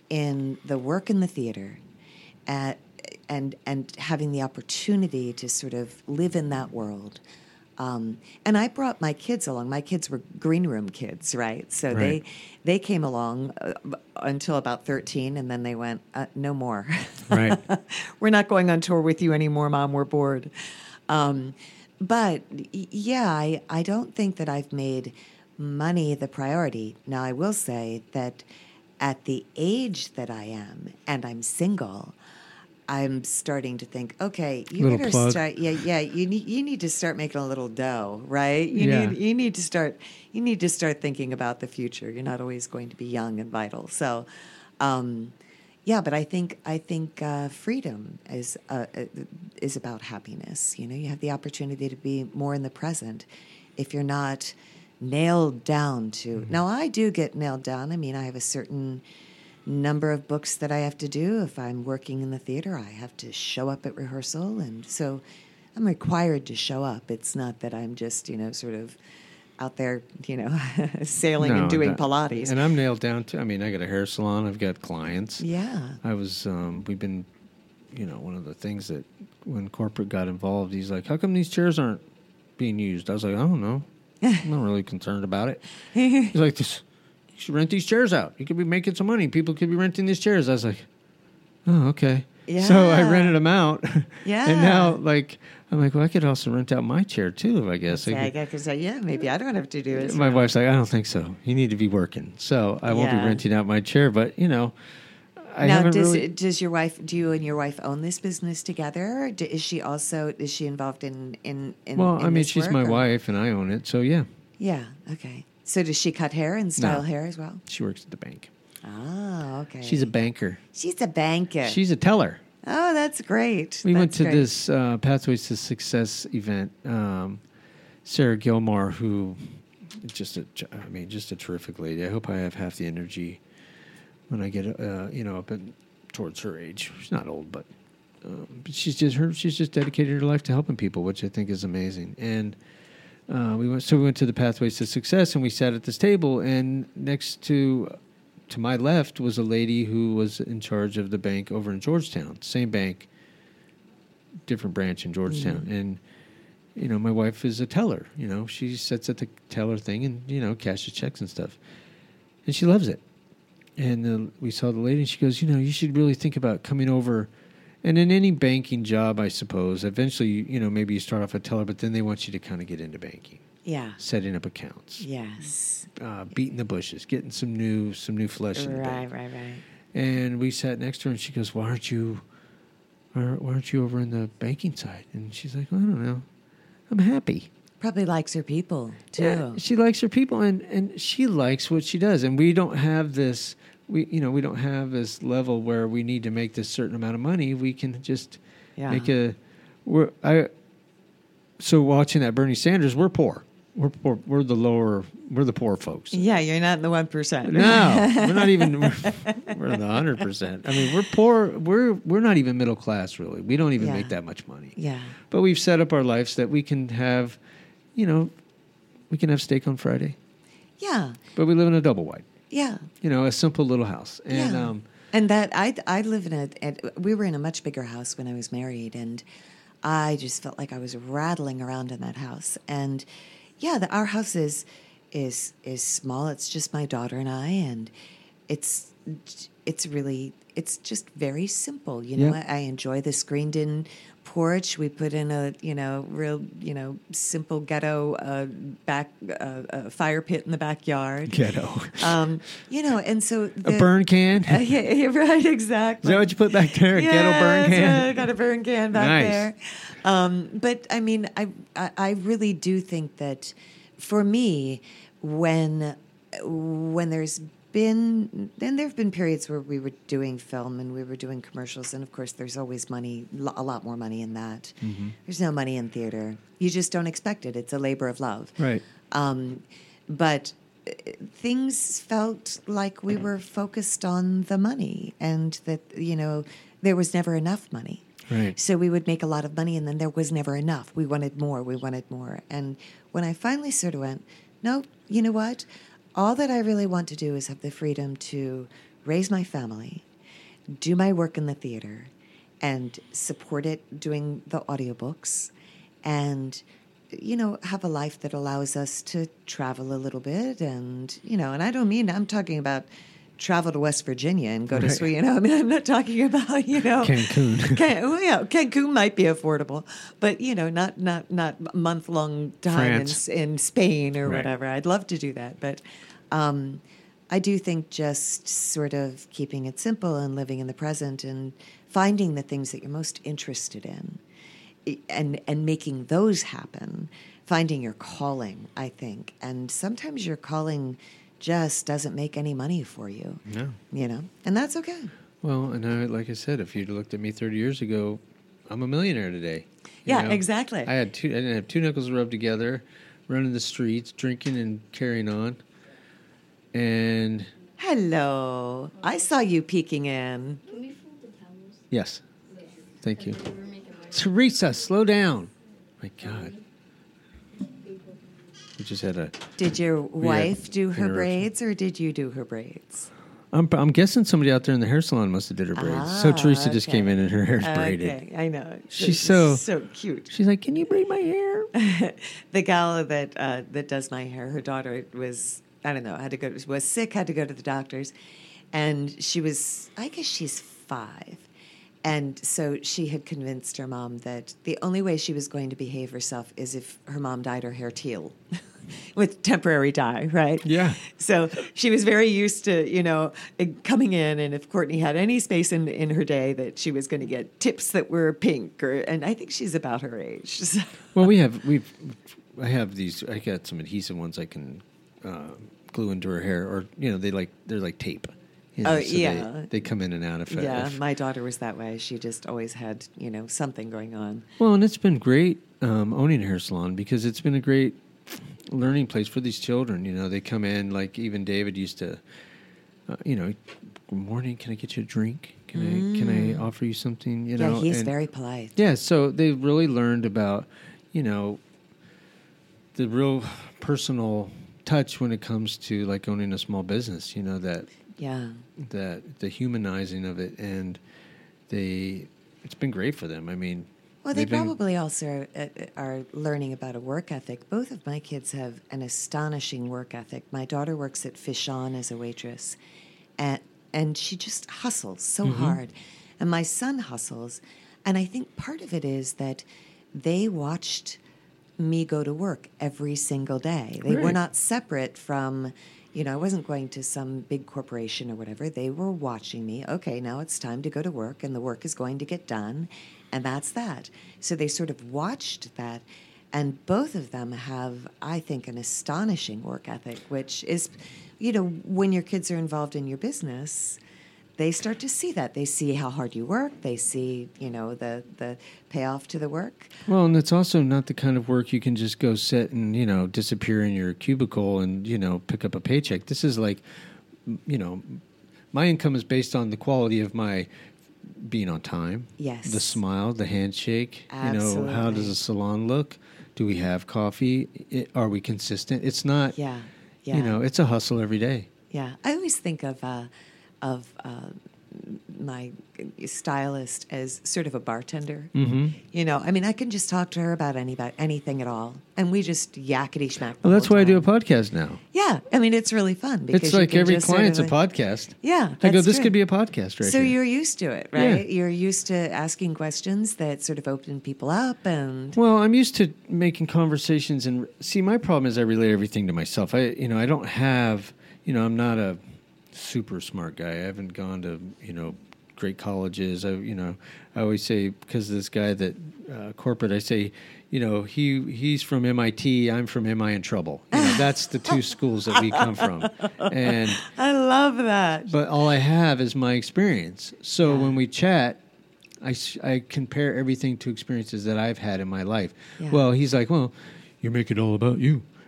in the work in the theater, at, and and having the opportunity to sort of live in that world. Um, and I brought my kids along. My kids were green room kids, right? So Right. they they came along uh, until about thirteen, and then they went, uh, no more. Right. We're not going on tour with you anymore, Mom. We're bored. Um, but y- yeah, I, I don't think that I've made money the priority. Now, I will say that at the age that I am, and I'm single, I'm starting to think, okay, you Little better plug. start. Yeah, yeah. You need you need to start making a little dough, right? You Yeah. need you need to start you need to start thinking about the future. You're not always going to be young and vital. So, um, yeah. But I think I think uh, freedom is uh, uh, is about happiness. You know, you have the opportunity to be more in the present. If you're not nailed down to Mm-hmm. now, I do get nailed down. I mean, I have a certain number of books that I have to do. If I'm working in the theater, I have to show up at rehearsal, and so I'm required to show up. It's not that I'm just, you know, sort of out there, you know, sailing No, and doing that- Pilates. And I'm nailed down too. I mean, I got a hair salon. I've got clients. yeah. I was, um, we've been, you know, one of the things that when corporate got involved, he's like, how come these chairs aren't being used? I was like, I don't know. I'm not really concerned about it. He's like, this, you should rent these chairs out. You could be making some money. People could be renting these chairs. I was like, oh, okay. So I Yeah. rented them out. Yeah. And now, like, I'm like, well, I could also rent out my chair too, I guess. I Yeah, I could- guess, 'cause, uh, yeah, maybe I don't have to do it. my wife's like, I don't think so. You need to be working. So I won't be Yeah. renting out my chair. But, you know, I now, haven't does really... does your wife? Do you and your wife own this business together? Or do, is she also is she involved in in? in Well, in I mean, this she's work, my or- wife and I own it. So, yeah, Yeah. Okay. So does she cut hair and style No. hair as well? she works at the bank. Oh, okay. She's a banker. she's a banker. She's a teller. oh, that's great. We went That's to great. this uh, Pathways to Success event. Um, Sarah Gilmore, who just a, I mean, just a terrific lady. I hope I have half the energy when I get, uh, you know, up in, towards her age. She's not old, but, um, but she's just her. She's just dedicated her life to helping people, which I think is amazing. And uh, we went, so we went to the Pathways to Success, and we sat at this table, and next to to my left was a lady who was in charge of the bank over in Georgetown. Same bank, different branch in Georgetown. Mm-hmm. And, you know, my wife is a teller. You know, she sits at the teller thing and, you know, cashes checks and stuff. And she loves it. And uh, we saw the lady, and she goes, you know, you should really think about coming over. And in any banking job, I suppose, eventually, you know, maybe you start off a teller, but then they want you to kind of get into banking, Yeah. setting up accounts, Yes. uh, beating the bushes, getting some new some new flesh in the bank. Right. Right. Right. And we sat next to her, and she goes, "Why aren't you, why, why aren't you over in the banking side?" And she's like, well, "I don't know, I'm happy." Probably likes her people too. Yeah, she likes her people, and, and she likes what she does. And we don't have this, we you know, we don't have this level where we need to make this certain amount of money. We can just Yeah. make a. We're I. So watching that Bernie Sanders, we're poor. We're poor. We're the lower. We're the poor folks. Yeah, you're not in the one percent. No, we're not even. We're, we're in the hundred percent. I mean, we're poor. We're we're not even middle class, really. We don't even Yeah. make that much money. Yeah. But we've set up our lives that we can have, you know, we can have steak on Friday. Yeah. But we live in a double wide. Yeah. You know, a simple little house. And yeah. um, and that I I live in a, a we were in a much bigger house when I was married, and I just felt like I was rattling around in that house. And yeah, the, our house is is is small. It's just my daughter and I, and it's it's really it's just very simple. You know, Yep. I, I enjoy the screened-in porch. We put in a you know real you know simple ghetto uh, back uh, uh, fire pit in the backyard. ghetto. Um, you know, and so the, a burn can. uh, yeah, yeah, right, Is exactly. that what you put back there? A ghetto burn Yes, can? I got a burn can back Nice. there. Um, but I mean, I, I I really do think that for me, when when there's been and there have been periods where we were doing film and we were doing commercials, and of course, there's always money, lo- a lot more money in that. Mm-hmm. There's no money in theater. You just don't expect it. It's a labor of love. Right. Um, but things felt like we were focused on the money, and that, you know, there was never enough money. Right. So we would make a lot of money, and then there was never enough. We wanted more. We wanted more. And when I finally sort of went, no, you know what? All that I really want to do is have the freedom to raise my family, do my work in the theater, and support it doing the audiobooks, and, you know, have a life that allows us to travel a little bit. And, you know, and I don't mean, I'm talking about travel to West Virginia and go to, Right. you know, I mean, I'm not talking about, you know, Cancun. Can, well, yeah, Cancun might be affordable, but, you know, not not not month long time in, France. in Spain or Right. whatever. I'd love to do that, but um, I do think just sort of keeping it simple and living in the present and finding the things that you're most interested in, i- and and making those happen. Finding your calling, I think, and sometimes your calling just doesn't make any money for you. No. You know, and that's okay. Well, and I, like I said, if you'd looked at me thirty years ago, I'm a millionaire today. You Yeah, know? exactly. I had two. I didn't have two nickels rubbed together, running the streets, drinking and carrying on. And Hello. I saw you peeking in. Can we fold the towels? yes, thank you, We're making my Teresa. Slow down. My God, we just had a. Did your wife do her interruption. braids, or did you do her braids? I'm, I'm guessing somebody out there in the hair salon must have did her braids. so Ah, Teresa just okay. came in and her hair's braided. Okay, I know. She's so- so cute. She's like, "Can you braid my hair?" The gal that uh, that does my hair, her daughter was, I don't know, had to go was sick, had to go to the doctors, and she was, I guess she's five. And so she had convinced her mom that the only way she was going to behave herself is if her mom dyed her hair teal with temporary dye, right? Yeah. So she was very used to, you know, coming in, and if Courtney had any space in, in her day, that she was going to get tips that were pink, or, and I think she's about her age. So. Well, we have we've I have these. I got some adhesive ones I can uh, glue into her hair, or you know, they like they're like tape. You know, Oh, so yeah. They, they come in and out of it. Yeah, if- my daughter was that way. She just always had, you know, something going on. Well, and it's been great um, owning a hair salon because it's been a great learning place for these children. You know, they come in, like even David used to, uh, you know, good morning, can I get you a drink? Can I can I offer you something? You know, yeah, he's and- very polite. Yeah, so they really learned about, you know, the real personal touch when it comes to like owning a small business. You know, that Yeah. that the humanizing of it, and they it's been great for them. I mean, Well, they they've been- probably also are, are learning about a work ethic. Both of my kids have an astonishing work ethic. My daughter works at Fish On as a waitress, and and she just hustles so Mm-hmm. hard. And my son hustles, and I think part of it is that they watched me go to work every single day. They were Right. not separate from, you know, I wasn't going to some big corporation or whatever. They were watching me. Okay, now it's time to go to work, and the work is going to get done, and that's that. So they sort of watched that, and both of them have, I think, an astonishing work ethic, which is, you know, when your kids are involved in your business, they start to see that. They see how hard you work. They see, you know, the the payoff to the work. Well, and it's also not the kind of work you can just go sit and, you know, disappear in your cubicle and, you know, pick up a paycheck. This is like, m- you know, my income is based on the quality of my being on time. Yes. The smile, the handshake. You know, how does Absolutely. a salon look? Do we have coffee? I are we consistent? It's not, Yeah, yeah. you know, it's a hustle every day. Yeah, I always think of uh, of uh, my stylist as sort of a bartender. Mm-hmm. You know, I mean, I can just talk to her about any about anything at all, and we just yakety schmack. Well, that's why I do a podcast now. Yeah, I mean, it's really fun because It's you like can every just sort client's of a like- podcast. Yeah, I go, that's this true. could be a podcast right So here. you're used to it, right? You're used to asking questions that sort of open people up, and Well, I'm used to making conversations, and see, my problem is I relate everything to myself. I, you know, I don't have, you know, I'm not a super smart guy. I haven't gone to, you know, great colleges. I, you know, I always say because this guy that uh, corporate, I say, you know, he he's from M I T, I'm from Am I in Trouble? You know, that's the two schools that we come from, and I love that. but all I have is my experience. So Yeah. when we chat, I, s- I compare everything to experiences that I've had in my life. Yeah. Well, he's like, well, you make it all about you.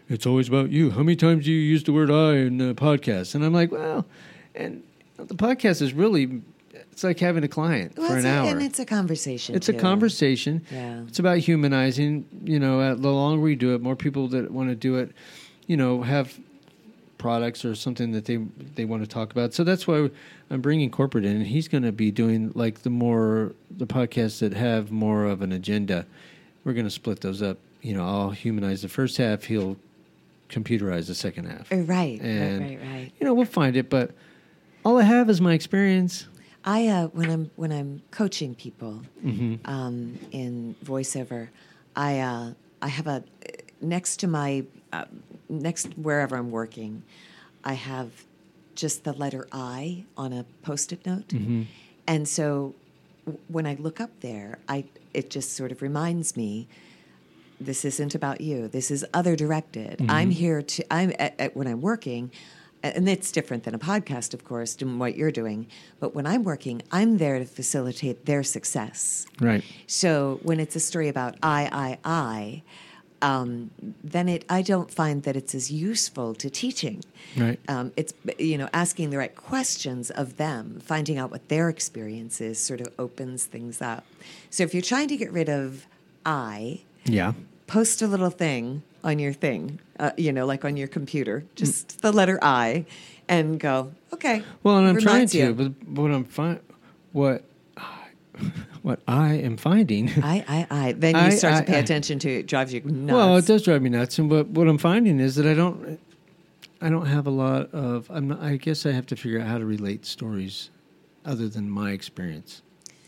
it's always about you. How many times do you use the word I in the podcast? And I'm like, well, and the podcast is really, it's like having a client Well, for an it's a- hour. and it's a conversation. It's too. a conversation. Yeah. It's about humanizing. You know, uh, the longer we do it, more people that want to do it, you know, have products or something that they they want to talk about. So that's why I'm bringing corporate in, and he's going to be doing like the more the podcasts that have more of an agenda. We're going to split those up. You know, I'll humanize the first half. He'll computerize the second half. Uh, Right, And, right, right, right. You know, we'll find it, but all I have is my experience. I uh, when I'm when I'm coaching people Mm-hmm. um, in voiceover, I uh, I have a next to my uh, next wherever I'm working, I have just the letter I on a post-it note, Mm-hmm. and so w- when I look up there, I it just sort of reminds me. This isn't about you. This is other directed. Mm-hmm. I'm here to. I'm at, at, when I'm working, and it's different than a podcast, of course, than what you're doing. But when I'm working, I'm there to facilitate their success. Right. So when it's a story about I, I, I, um, then it I don't find that it's as useful to teaching. Right. Um, it's you know asking the right questions of them, finding out what their experience is, sort of opens things up. So if you're trying to get rid of I. Yeah. Post a little thing on your thing, uh, you know, like on your computer, just the letter I, and go, okay. Well, and I'm trying Reminds to, you. but what I'm fi- what what I am finding. I, I, I. Then you I- start I- to pay I- attention to it. It drives you nuts. Well, it does drive me nuts, and what what I'm finding is that I don't I don't have a lot of. I'm not, I guess I have to figure out how to relate stories, other than my experience.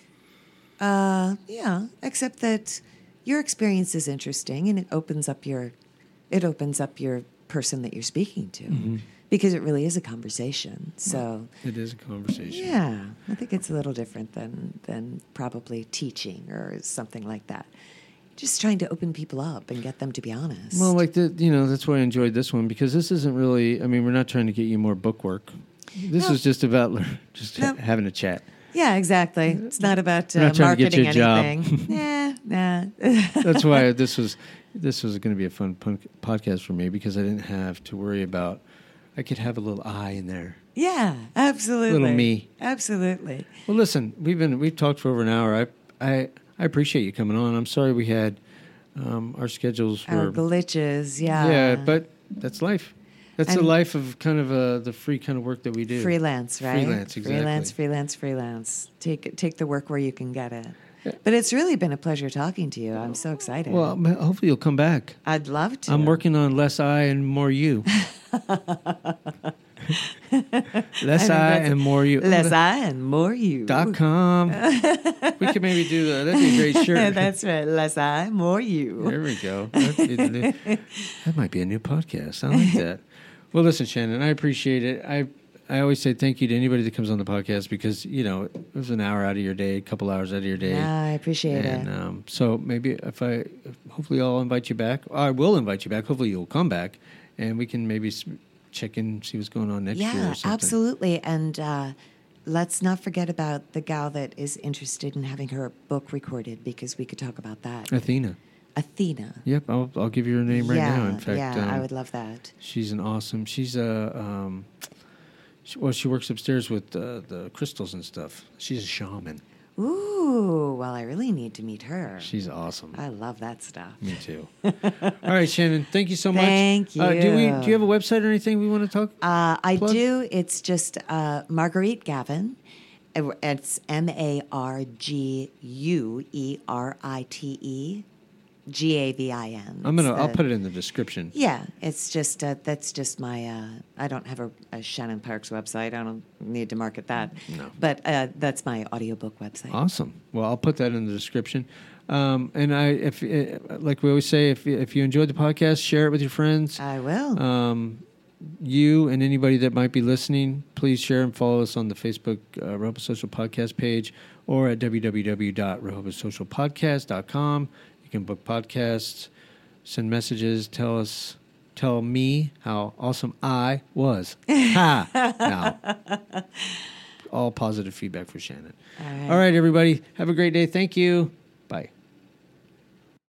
Uh, yeah, except that your experience is interesting, and it opens up your, it opens up your person that you're speaking to, Mm-hmm. because it really is a conversation. So. It is a conversation. Yeah, I think it's a little different than than probably teaching or something like that. Just trying to open people up and get them to be honest. Well, like the you know that's why I enjoyed this one, because this isn't really. I mean, we're not trying to get you more book work. This No. is just about lear- just No. ha- having a chat. yeah, exactly. It's not about We're uh, not trying to get marketing you a job. anything. yeah, nah. That's why this was this was going to be a fun pun- podcast for me, because I didn't have to worry about. I could have a little I in there. yeah, absolutely. Little me. Absolutely. Well, listen, we've been we've talked for over an hour. I I I appreciate you coming on. I'm sorry we had um, our schedules Our were glitches, yeah. yeah, but that's life. That's the And- life of kind of uh, the free kind of work that we do. Freelance, right? Freelance, exactly. Freelance, freelance, freelance. Take take the work where you can get it. But it's really been a pleasure talking to you. I'm so excited. Well, ma- hopefully you'll come back. I'd love to. I'm working on less I and more you. Less I, that's- and more you. Less I and more you. Dot com. We could maybe do that. That'd be a great shirt. That's right. Less I, more you. There we go. That'd be the new, that might be a new podcast. I like that. Well, listen, Shannon, I appreciate it. I I always say thank you to anybody that comes on the podcast, because, you know, it was an hour out of your day, a couple hours out of your day. Yeah, I appreciate and it. um, so maybe if I, hopefully I'll invite you back. I will invite you back. Hopefully you'll come back, and we can maybe s- check in, see what's going on next year Yeah, or something. absolutely. And uh, let's not forget about the gal that is interested in having her book recorded, because we could talk about that. Athena. Athena. Yep, I'll, I'll give you her name right yeah, now. In fact, yeah, um, I would love that. she's an awesome. She's a. Um, she, well, she works upstairs with uh, the crystals and stuff. She's a shaman. Ooh, well, I really need to meet her. She's awesome. I love that stuff. Me too. All right, Shannon. Thank you so much. Thank Uh, do we? you. Do you have a website or anything we want to talk? Uh, I Plug? do. It's just uh, Marguerite Gavin. Uh, It's M A R G U E R I T E G A V I N. I'm gonna. It's I'll the- put it in the description. Yeah, it's just uh, that's just my. Uh, I don't have a, a Shannon Parks website. I don't need to market that. No. But uh, that's my audiobook website. Awesome. Well, I'll put that in the description. Um, and I, if uh, like we always say, if if you enjoyed the podcast, share it with your friends. I will. Um, you and anybody that might be listening, please share and follow us on the Facebook uh, Rehoboth Social Podcast page, or at w w w dot rehoboth social podcast dot com. You can book podcasts, send messages, tell us, tell me how awesome I was. Ha! Now, all positive feedback for Shannon. All right. All right, everybody. Have a great day. Thank you. Bye.